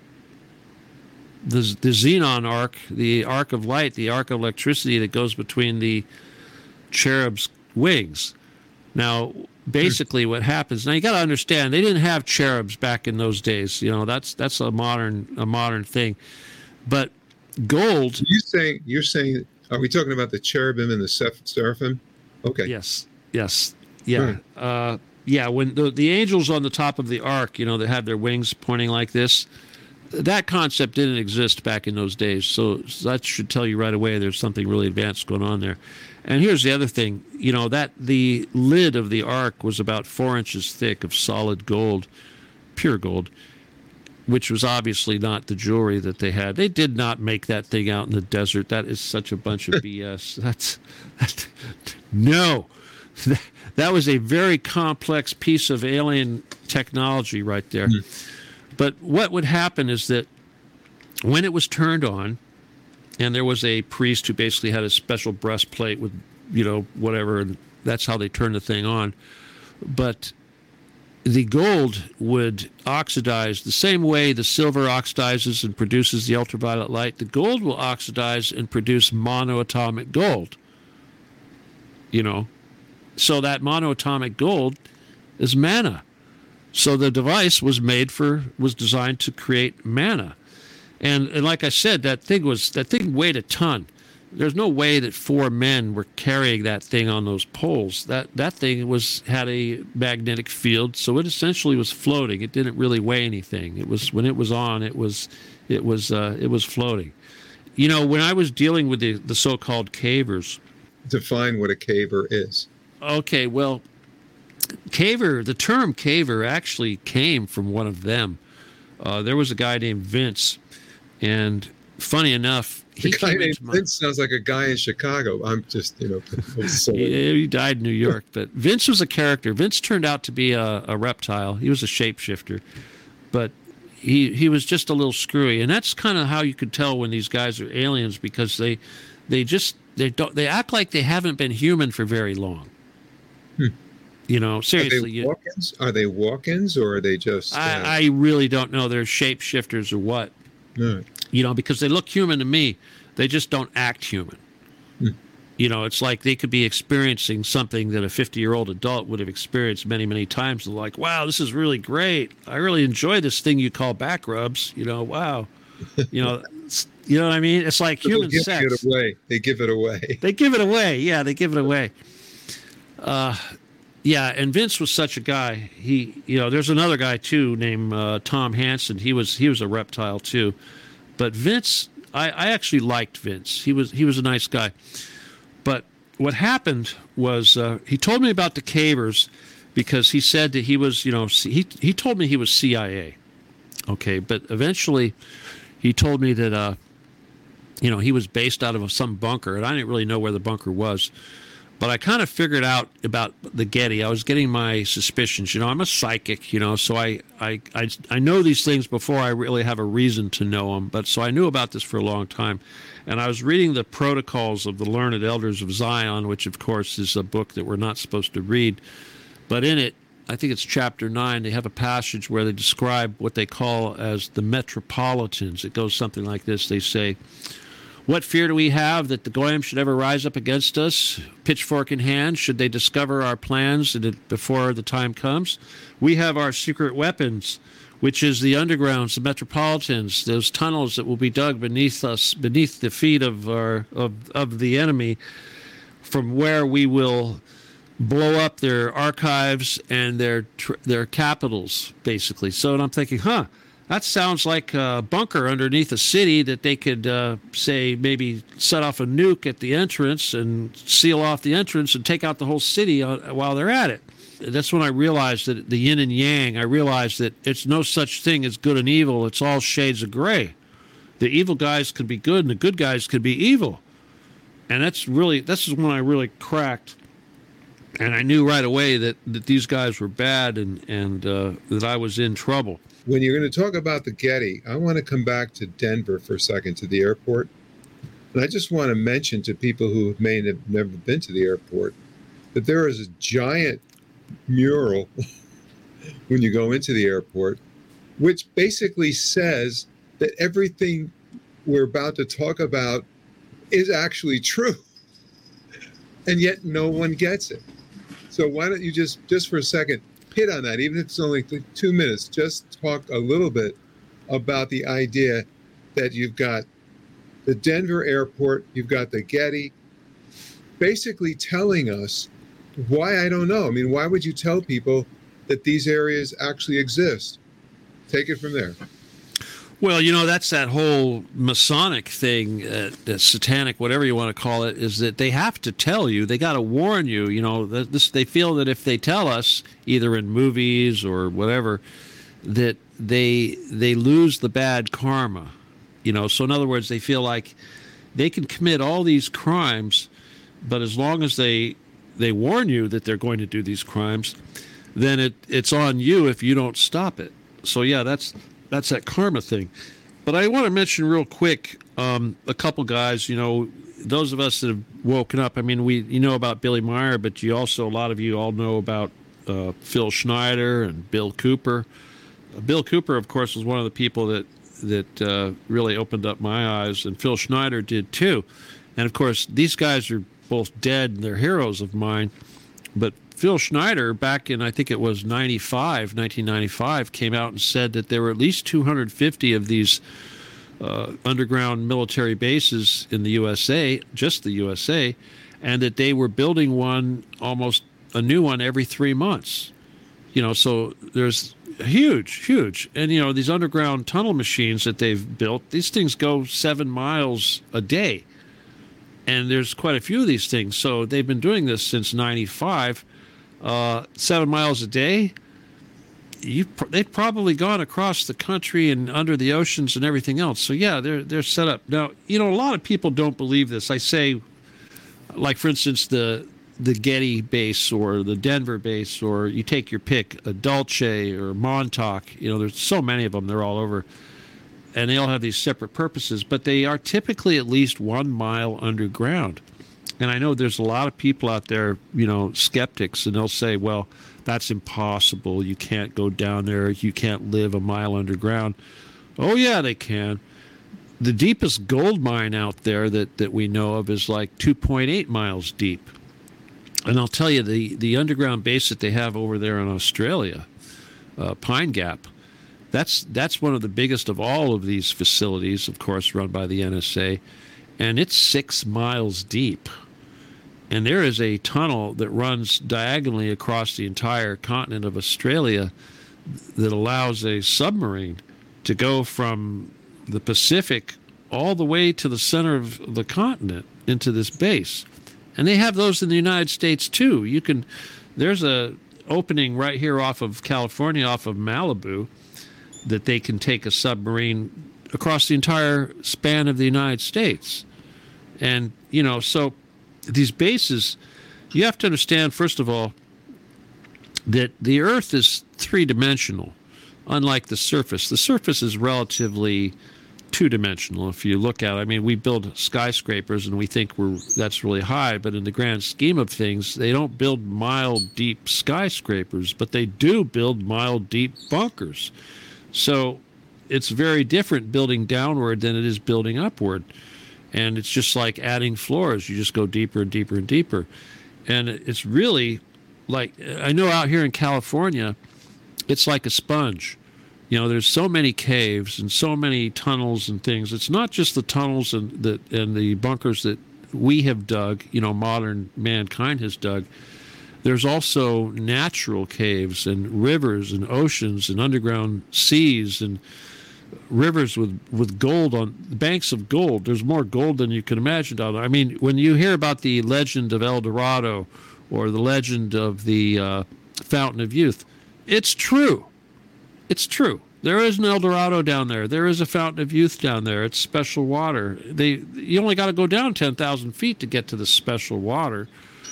xenon arc, the arc of light, the arc of electricity that goes between the cherub's wings. Now, basically what happens, now you got to understand, they didn't have cherubs back in those days. That's a modern thing. But gold... You're saying, are we talking about the cherubim and the seraphim? Okay. Yes. Yeah. Right. Yeah, when the angels on the top of the ark, that had their wings pointing like this, that concept didn't exist back in those days. So that should tell you right away there's something really advanced going on there. And here's the other thing, that the lid of the ark was about 4 inches thick of solid gold, pure gold, which was obviously not the jewelry that they had. They did not make that thing out in the desert. That is such a bunch of BS. No. That was a very complex piece of alien technology right there. Mm. But what would happen is that when it was turned on, and there was a priest who basically had a special breastplate with, whatever, and that's how they turned the thing on. But the gold would oxidize the same way the silver oxidizes and produces the ultraviolet light. The gold will oxidize and produce monoatomic gold. So that monoatomic gold is mana. So the device was designed to create mana. And like I said, that thing weighed a ton. There's no way that 4 men were carrying that thing on those poles. That thing had a magnetic field, so it essentially was floating. It didn't really weigh anything. When it was on, it was floating. When I was dealing with the so-called cavers, define what a caver is. Okay, well, caver, the term caver actually came from one of them. There was a guy named Vince, and funny enough, The guy named Vince sounds like a guy in Chicago. I'm just, he died in New York, but Vince was a character. Vince turned out to be a reptile. He was a shapeshifter, but he was just a little screwy, and that's kind of how you could tell when these guys are aliens, because they act like they haven't been human for very long. Seriously. Are they walk-ins or are they just... I really don't know. They're shapeshifters or what. Right. Because they look human to me. They just don't act human. It's like they could be experiencing something that a 50-year-old adult would have experienced many, many times. They're like, wow, this is really great. I really enjoy this thing you call back rubs. Wow. You know what I mean? It's like human sex. They give it away. They give it away. Yeah, they give it away. Yeah, and Vince was such a guy. There's another guy too named Tom Hansen. He was a reptile too, but Vince, I actually liked Vince. He was a nice guy. But what happened was he told me about the cavers because he said that he was, he told me he was CIA. Okay, but eventually he told me that he was based out of some bunker, and I didn't really know where the bunker was. But I kind of figured out about the Getty. I was getting my suspicions. I'm a psychic, so I know these things before I really have a reason to know them. But so I knew about this for a long time. And I was reading the Protocols of the Learned Elders of Zion, which, of course, is a book that we're not supposed to read. But in it, I think it's chapter 9, they have a passage where they describe what they call as the Metropolitans. It goes something like this. They say, "What fear do we have that the Goyim should ever rise up against us, pitchfork in hand, should they discover our plans before the time comes? We have our secret weapons, which is the undergrounds, the metropolitans, those tunnels that will be dug beneath us, beneath the feet of the enemy, from where we will blow up their archives and their capitals, basically." So I'm thinking, that sounds like a bunker underneath a city that they could, say, maybe set off a nuke at the entrance and seal off the entrance and take out the whole city while they're at it. That's when I realized that the yin and yang, I realized that it's no such thing as good and evil. It's all shades of gray. The evil guys could be good and the good guys could be evil. And this is when I really cracked. And I knew right away that these guys were bad and that I was in trouble. When you're going to talk about the Getty, I want to come back to Denver for a second, to the airport. And I just want to mention to people who may have never been to the airport that there is a giant mural when you go into the airport, which basically says that everything we're about to talk about is actually true. And yet no one gets it. So why don't you just for a second, hit on that, even if it's only 2 minutes, just talk a little bit about the idea that you've got the Denver airport, you've got the Getty, basically telling us why, I don't know. I mean, why would you tell people that these areas actually exist? Take it from there. Well, that's that whole Masonic thing, the satanic, whatever you want to call it, is that they have to tell you. They got to warn you. They feel that if they tell us, either in movies or whatever, that they lose the bad karma. So in other words, they feel like they can commit all these crimes, but as long as they warn you that they're going to do these crimes, then it's on you if you don't stop it. So yeah, that's that karma thing. But I want to mention real quick a couple guys, those of us that have woken up. I mean, you know about Billy Meier, but a lot of you all know about Phil Schneider and Bill Cooper. Bill Cooper, of course, was one of the people that really opened up my eyes, and Phil Schneider did too. And of course, these guys are both dead, and they're heroes of mine. But Phil Schneider, back in, I think it was 1995, came out and said that there were at least 250 of these underground military bases in the USA, just the USA, and that they were building almost a new one every 3 months. So there's huge. And, these underground tunnel machines that they've built, these things go 7 miles a day. And there's quite a few of these things. So they've been doing this since 95, 7 miles a day. They've probably gone across the country and under the oceans and everything else. So yeah, they're set up. Now, a lot of people don't believe this. I say, like for instance, the Getty base or the Denver base, or you take your pick, a Dulce or Montauk. There's so many of them. They're all over. And they all have these separate purposes, but they are typically at least 1 mile underground. And I know there's a lot of people out there, skeptics, and they'll say, well, that's impossible. You can't go down there. You can't live a mile underground. Oh, yeah, they can. The deepest gold mine out there that we know of is like 2.8 miles deep. And I'll tell you, the underground base that they have over there in Australia, Pine Gap, that's one of the biggest of all of these facilities, of course, run by the NSA, and it's 6 miles deep. And there is a tunnel that runs diagonally across the entire continent of Australia that allows a submarine to go from the Pacific all the way to the center of the continent into this base. And they have those in the United States too. There's a opening right here off of California, off of Malibu, that they can take a submarine across the entire span of the United States. And, so these bases, you have to understand, first of all, that the Earth is three-dimensional, unlike the surface. The surface is relatively two-dimensional. If you look at it, we build skyscrapers and we think that's really high, but in the grand scheme of things, they don't build mile-deep skyscrapers, but they do build mile-deep bunkers. So it's very different building downward than it is building upward. And it's just like adding floors. You just go deeper and deeper and deeper. And it's really like, I know out here in California, it's like a sponge. There's so many caves and so many tunnels and things. It's not just the tunnels and the bunkers that we have dug, modern mankind has dug. There's also natural caves and rivers and oceans and underground seas and rivers with gold on banks of gold. There's more gold than you can imagine down there. When you hear about the legend of El Dorado or the legend of the Fountain of Youth, it's true. It's true. There is an El Dorado down there. There is a Fountain of Youth down there. It's special water. You only got to go down 10,000 feet to get to the special water.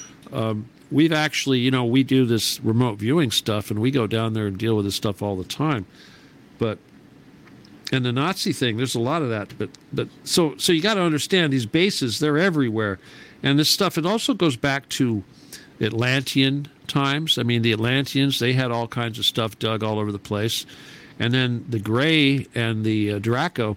We've actually, we do this remote viewing stuff, and we go down there and deal with this stuff all the time. And the Nazi thing, there's a lot of that. But so you got to understand these bases, they're everywhere. And this stuff, it also goes back to Atlantean times. The Atlanteans, they had all kinds of stuff dug all over the place. And then the Gray and the Draco,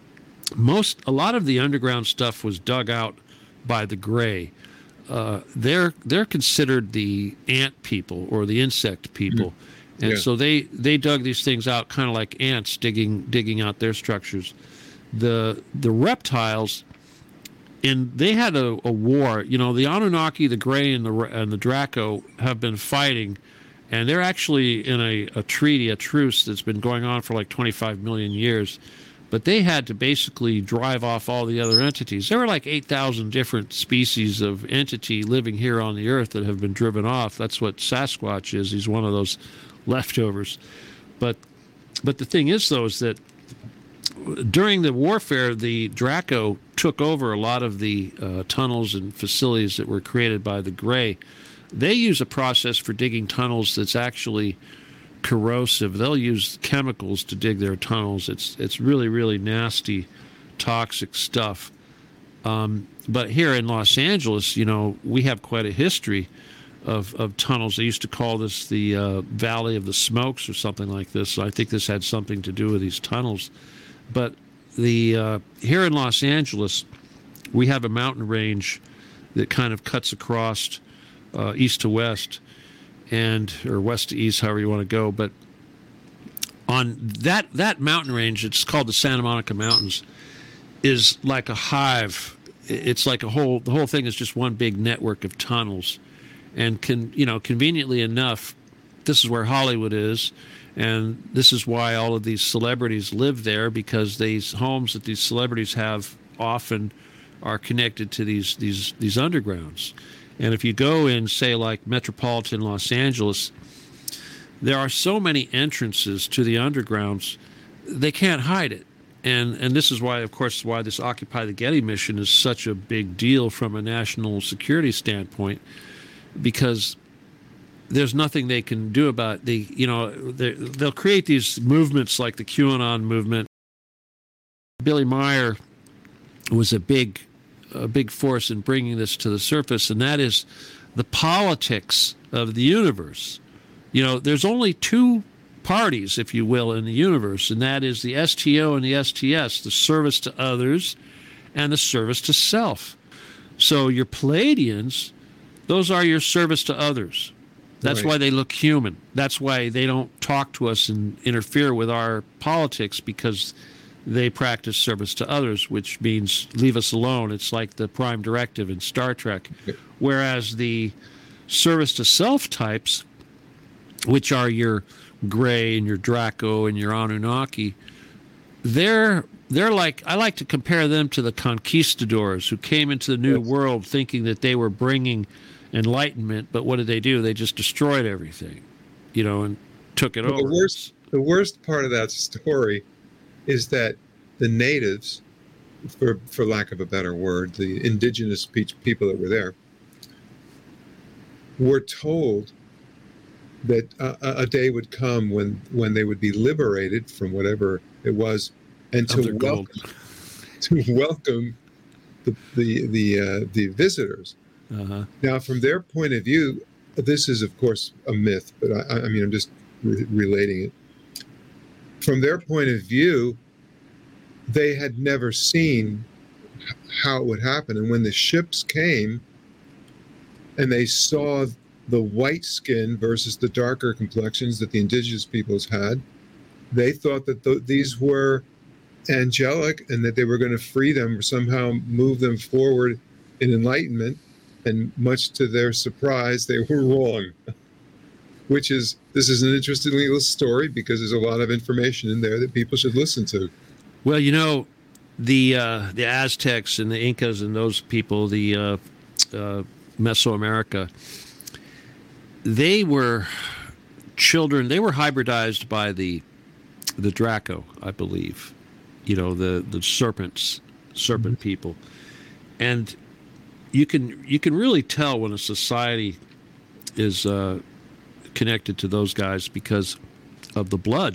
a lot of the underground stuff was dug out by the Gray. They're considered the ant people or the insect people. Mm-hmm. And so they dug these things out kind of like ants digging out their structures. The reptiles, and they had a war. The Anunnaki, the Gray, and the Draco have been fighting, and they're actually in a treaty, a truce that's been going on for like 25 million years. But they had to basically drive off all the other entities. There were like 8,000 different species of entity living here on the Earth that have been driven off. That's what Sasquatch is. He's one of those leftovers. But the thing is, though, is that during the warfare, the Draco took over a lot of the tunnels and facilities that were created by the Gray. They use a process for digging tunnels that's actually corrosive. They'll use chemicals to dig their tunnels. It's really, really nasty, toxic stuff. But here in Los Angeles, we have quite a history of tunnels. They used to call this the Valley of the Smokes or something like this. So I think this had something to do with these tunnels. But here in Los Angeles, we have a mountain range that kind of cuts across east to west, or west to east, however you want to go. But on that mountain range, it's called the Santa Monica Mountains, is like a hive. It's like the whole thing is just one big network of tunnels. And conveniently enough, this is where Hollywood is, and this is why all of these celebrities live there, because these homes that these celebrities have often are connected to these undergrounds. And if you go in, say, like metropolitan Los Angeles, there are so many entrances to the undergrounds, they can't hide it. And this is why, of course, why this Occupy the Getty mission is such a big deal from a national security standpoint, because there's nothing they can do about they'll create these movements like the QAnon movement. Billy Meier was a big force in bringing this to the surface, and that is the politics of the universe. There's only two parties, if you will, in the universe, and that is the STO and the STS, the service to others and the service to self. So your Pleiadians, those are your service to others. That's right. Why they look human. That's why they don't talk to us and interfere with our politics, because they practice service to others, which means leave us alone. It's like the prime directive in Star Trek. Whereas the service to self types, which are your Gray and your Draco and your Anunnaki, they're like, I like to compare them to the conquistadors who came into the New World thinking that they were bringing enlightenment, but what did they do? They just destroyed everything, and took it over. The worst part of that story is that the natives, for lack of a better word, the indigenous people that were there, were told that a day would come when they would be liberated from whatever it was, and to welcome the visitors. Uh-huh. Now, from their point of view, this is of course a myth, but I mean I'm just relating it. From their point of view, they had never seen how it would happen, and when the ships came and they saw the white skin versus the darker complexions that the indigenous peoples had, they thought that these were angelic and that they were going to free them or somehow move them forward in enlightenment. And much to their surprise, they were wrong. This is an interesting little story because there's a lot of information in there that people should listen to. Well, the Aztecs and the Incas and those people, the Mesoamerica, they were children. They were hybridized by the Draco, I believe. The serpent people, and you can really tell when a society is connected to those guys because of the blood.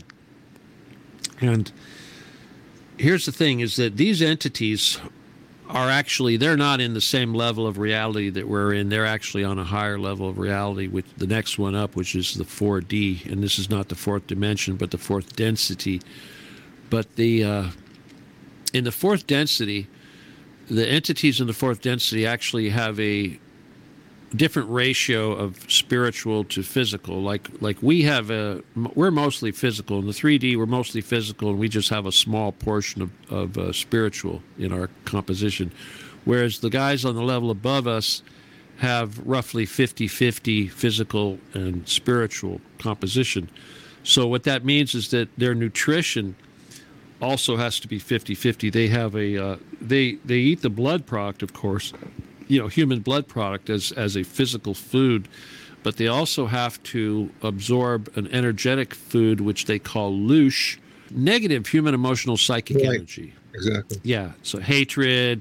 And here's the thing, is that these entities are actually, they're not in the same level of reality that we're in. They're actually on a higher level of reality, with the next one up, which is the 4D. And this is not the fourth dimension, but the fourth density. But in the fourth density, the entities in the fourth density actually have a different ratio of spiritual to physical. Like we're mostly physical. In the 3D, we're mostly physical, and we just have a small portion of spiritual in our composition. Whereas the guys on the level above us have roughly 50-50 physical and spiritual composition. So what that means is that their nutrition also has to be 50-50. They have they eat the blood product, of course, human blood product as a physical food, but they also have to absorb an energetic food which they call loosh, negative human emotional psychic energy. Exactly. Yeah. So hatred,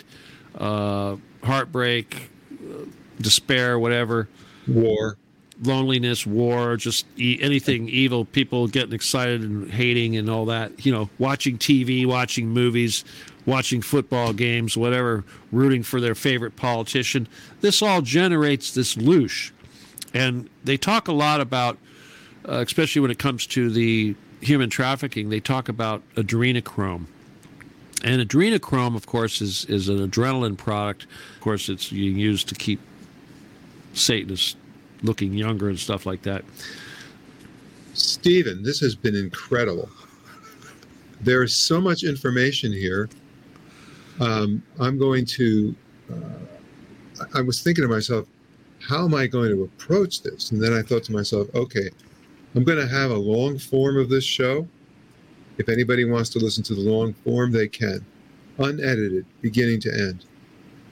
heartbreak, despair, whatever. War. Loneliness, war, just anything evil, people getting excited and hating and all that, watching TV, watching movies, watching football games, whatever, rooting for their favorite politician. This all generates this loosh. And they talk a lot about, especially when it comes to the human trafficking, they talk about adrenochrome. And adrenochrome, of course, is an adrenaline product. Of course, it's used to keep Satanists looking younger and stuff like that. Stephen, this has been incredible. There is so much information here. I was thinking to myself, how am I going to approach this? And then I thought to myself, okay, I'm going to have a long form of this show. If anybody wants to listen to the long form, they can. Unedited, beginning to end.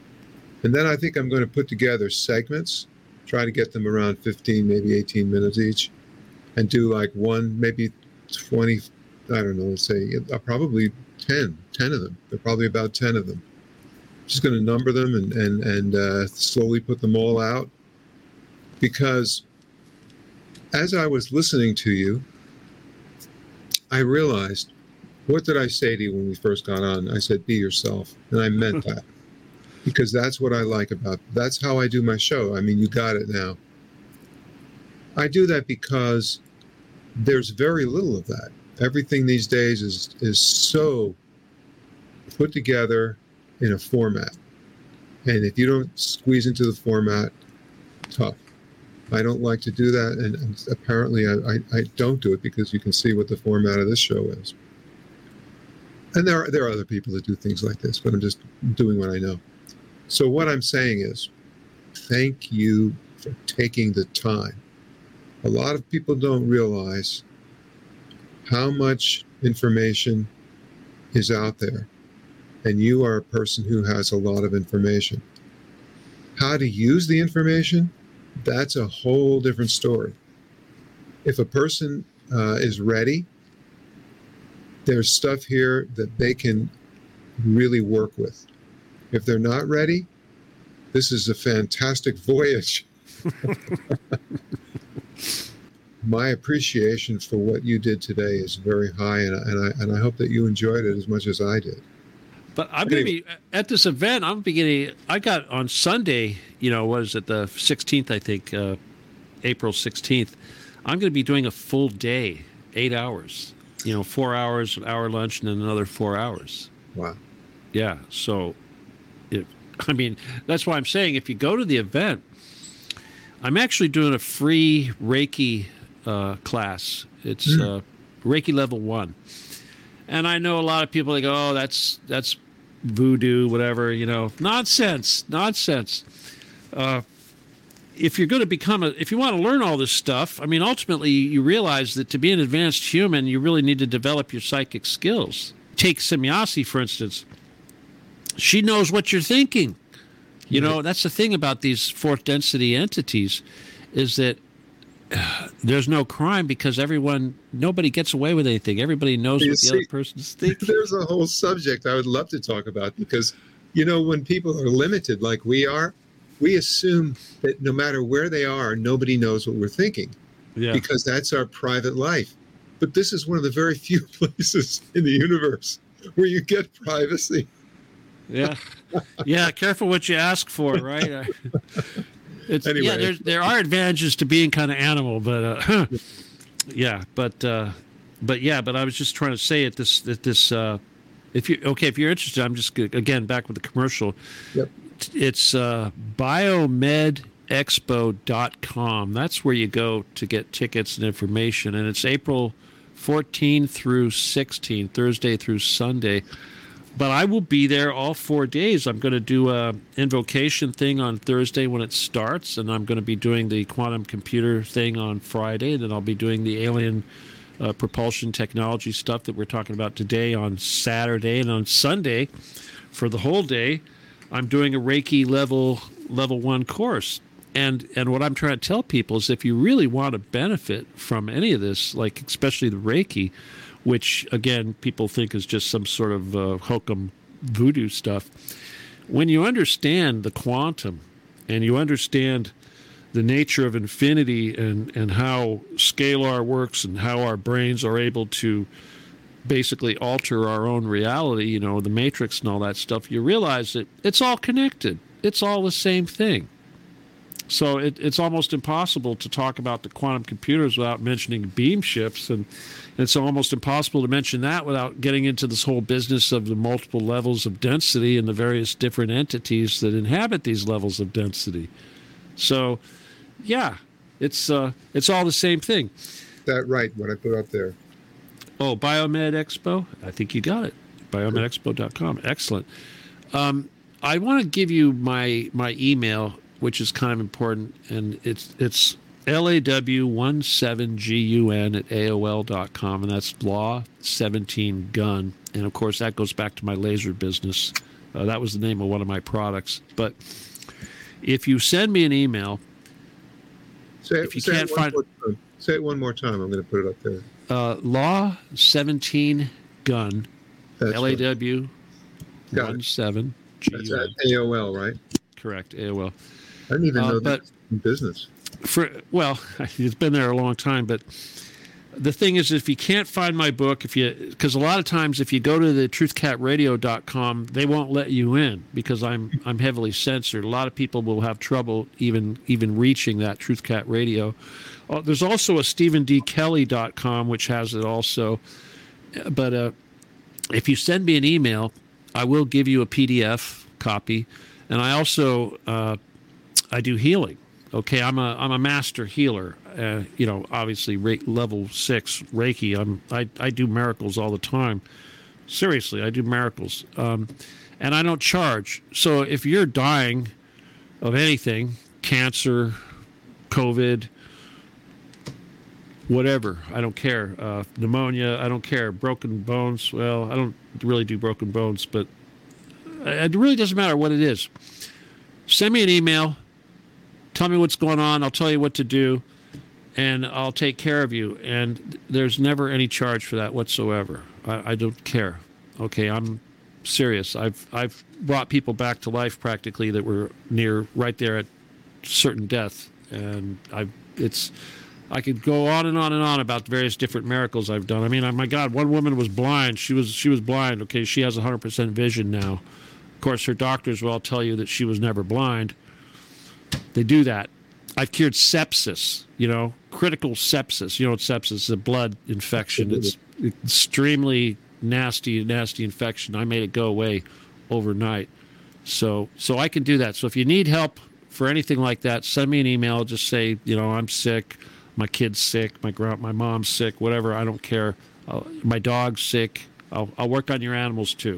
And then I think I'm going to put together segments, try to get them around 15, maybe 18 minutes each, and do like one, maybe 20, I don't know, let's say probably 10 of them. There are probably about 10 of them. Just going to number them and slowly put them all out. Because as I was listening to you, I realized, what did I say to you when we first got on? I said, be yourself. And I meant that. Because that's what I like about, that's how I do my show. I mean, you got it now. I do that because there's very little of that. Everything these days is so put together in a format. And if you don't squeeze into the format, tough. I don't like to do that, and apparently I don't do it because you can see what the format of this show is. And there are other people that do things like this, but I'm just doing what I know. So what I'm saying is, thank you for taking the time. A lot of people don't realize how much information is out there, and you are a person who has a lot of information. How to use the information, that's a whole different story. If a person is ready, there's stuff here that they can really work with. If they're not ready, this is a fantastic voyage. My appreciation for what you did today is very high, and I hope that you enjoyed it as much as I did. But I'm going to be at this event. I got on Sunday, was it the 16th, I think, April 16th. I'm going to be doing a full day, 8 hours, 4 hours, an hour lunch, and then another 4 hours. Wow. Yeah. So, that's why I'm saying if you go to the event, I'm actually doing a free Reiki class. It's Reiki level 1. And I know a lot of people, they go, oh, that's voodoo, whatever, nonsense. If you're going to if you want to learn all this stuff, ultimately you realize that to be an advanced human, you really need to develop your psychic skills. Take Semjase, for instance. She knows what you're thinking. That's the thing about these fourth density entities, is that there's no crime because nobody gets away with anything. Everybody knows what the other person's thinking. There's a whole subject I would love to talk about because, when people are limited like we are, we assume that no matter where they are, nobody knows what we're thinking because that's our private life. But this is one of the very few places in the universe where you get privacy. Yeah. Yeah. Careful what you ask for, right? Anyway. There are advantages to being kind of animal, but but I was just trying to say if you're interested, I'm just again back with the commercial. Yep. It's biomedexpo.com. That's where you go to get tickets and information, and it's April 14 through 16, Thursday through Sunday. But I will be there all 4 days. I'm going to do a invocation thing on Thursday when it starts, and I'm going to be doing the quantum computer thing on Friday, and then I'll be doing the alien propulsion technology stuff that we're talking about today on Saturday. And on Sunday, for the whole day, I'm doing a Reiki level 1 course. And what I'm trying to tell people is if you really want to benefit from any of this, like especially the Reiki, which, again, people think is just some sort of hokum voodoo stuff. When you understand the quantum and you understand the nature of infinity and how scalar works and how our brains are able to basically alter our own reality, the matrix and all that stuff, you realize that it's all connected. It's all the same thing. So it's almost impossible to talk about the quantum computers without mentioning beam ships, and it's almost impossible to mention that without getting into this whole business of the multiple levels of density and the various different entities that inhabit these levels of density. So, yeah, it's all the same thing. That right, what I put up there. Oh, Biomed Expo? I think you got it. biomedexpo.com. Excellent. I want to give you my email, which is kind of important, and it's law17gun@aol.com, and that's law17gun. And, of course, that goes back to my laser business. That was the name of one of my products. But If you send me an email, Say if you can't find it one more time. I'm going to put it up there. Law 17 Gun, That's LAW right. Got it. 17 That's at AOL, right? Correct, AOL. I didn't even know but that's in business. It's been there a long time, but the thing is, if you can't find my book, because a lot of times if you go to the truthcatradio.com, they won't let you in because I'm heavily censored. A lot of people will have trouble even reaching that Truth Cat Radio. There's also a StephenDKelly.com, which has it also. But if you send me an email, I will give you a PDF copy, and I also I do healing. Okay, I'm a master healer. Obviously level 6 Reiki. I do miracles all the time. Seriously, I do miracles, and I don't charge. So if you're dying of anything, cancer, COVID, whatever, I don't care. Pneumonia, I don't care. Broken bones. Well, I don't really do broken bones, but it really doesn't matter what it is. Send me an email. Tell me what's going on. I'll tell you what to do, and I'll take care of you. And there's never any charge for that whatsoever. I don't care. Okay, I'm serious. I've brought people back to life practically that were right there at certain death, and I could go on and on and on about the various different miracles I've done. I mean, my God, one woman was blind. She was blind. Okay, she has 100% vision now. Of course, her doctors will all tell you that she was never blind. They do that. I've cured sepsis, critical sepsis. You know what sepsis is? A blood infection. It's extremely nasty infection. I made it go away overnight. So I can do that. So if you need help for anything like that, send me an email. Just say, I'm sick. My kid's sick. My mom's sick. Whatever. I don't care. My dog's sick. I'll work on your animals too.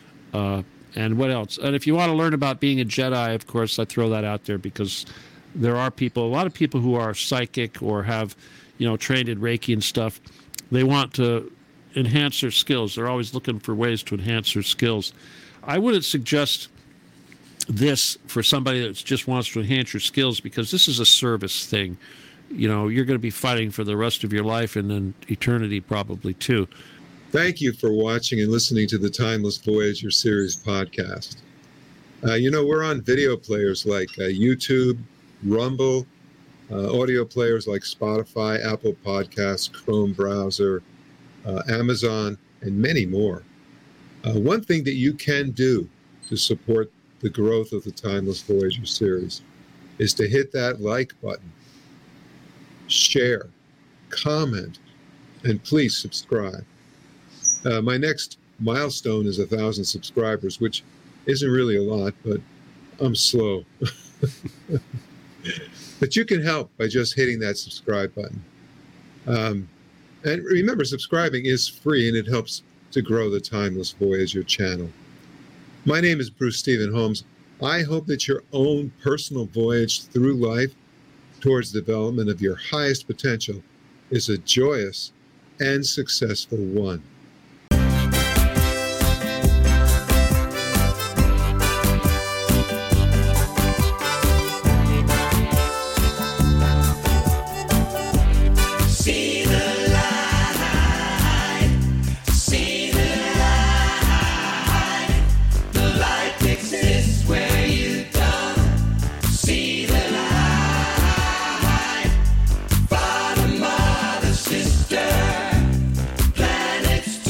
And what else? And if you want to learn about being a Jedi, of course, I throw that out there because there are a lot of people who are psychic or have, trained in Reiki and stuff. They want to enhance their skills. They're always looking for ways to enhance their skills. I wouldn't suggest this for somebody that just wants to enhance your skills because this is a service thing. You're going to be fighting for the rest of your life and then eternity probably too. Thank you for watching and listening to the Timeless Voyager series podcast. We're on video players like YouTube, Rumble, audio players like Spotify, Apple Podcasts, Chrome browser, Amazon, and many more. One thing that you can do to support the growth of the Timeless Voyager series is to hit that like button, share, comment, and please subscribe. My next milestone is 1,000 subscribers, which isn't really a lot, but I'm slow. But you can help by just hitting that subscribe button. And remember, subscribing is free, and it helps to grow the Timeless Voyager channel. My name is Bruce Stephen Holmes. I hope that your own personal voyage through life towards the development of your highest potential is a joyous and successful one. Planets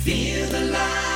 Feel the light.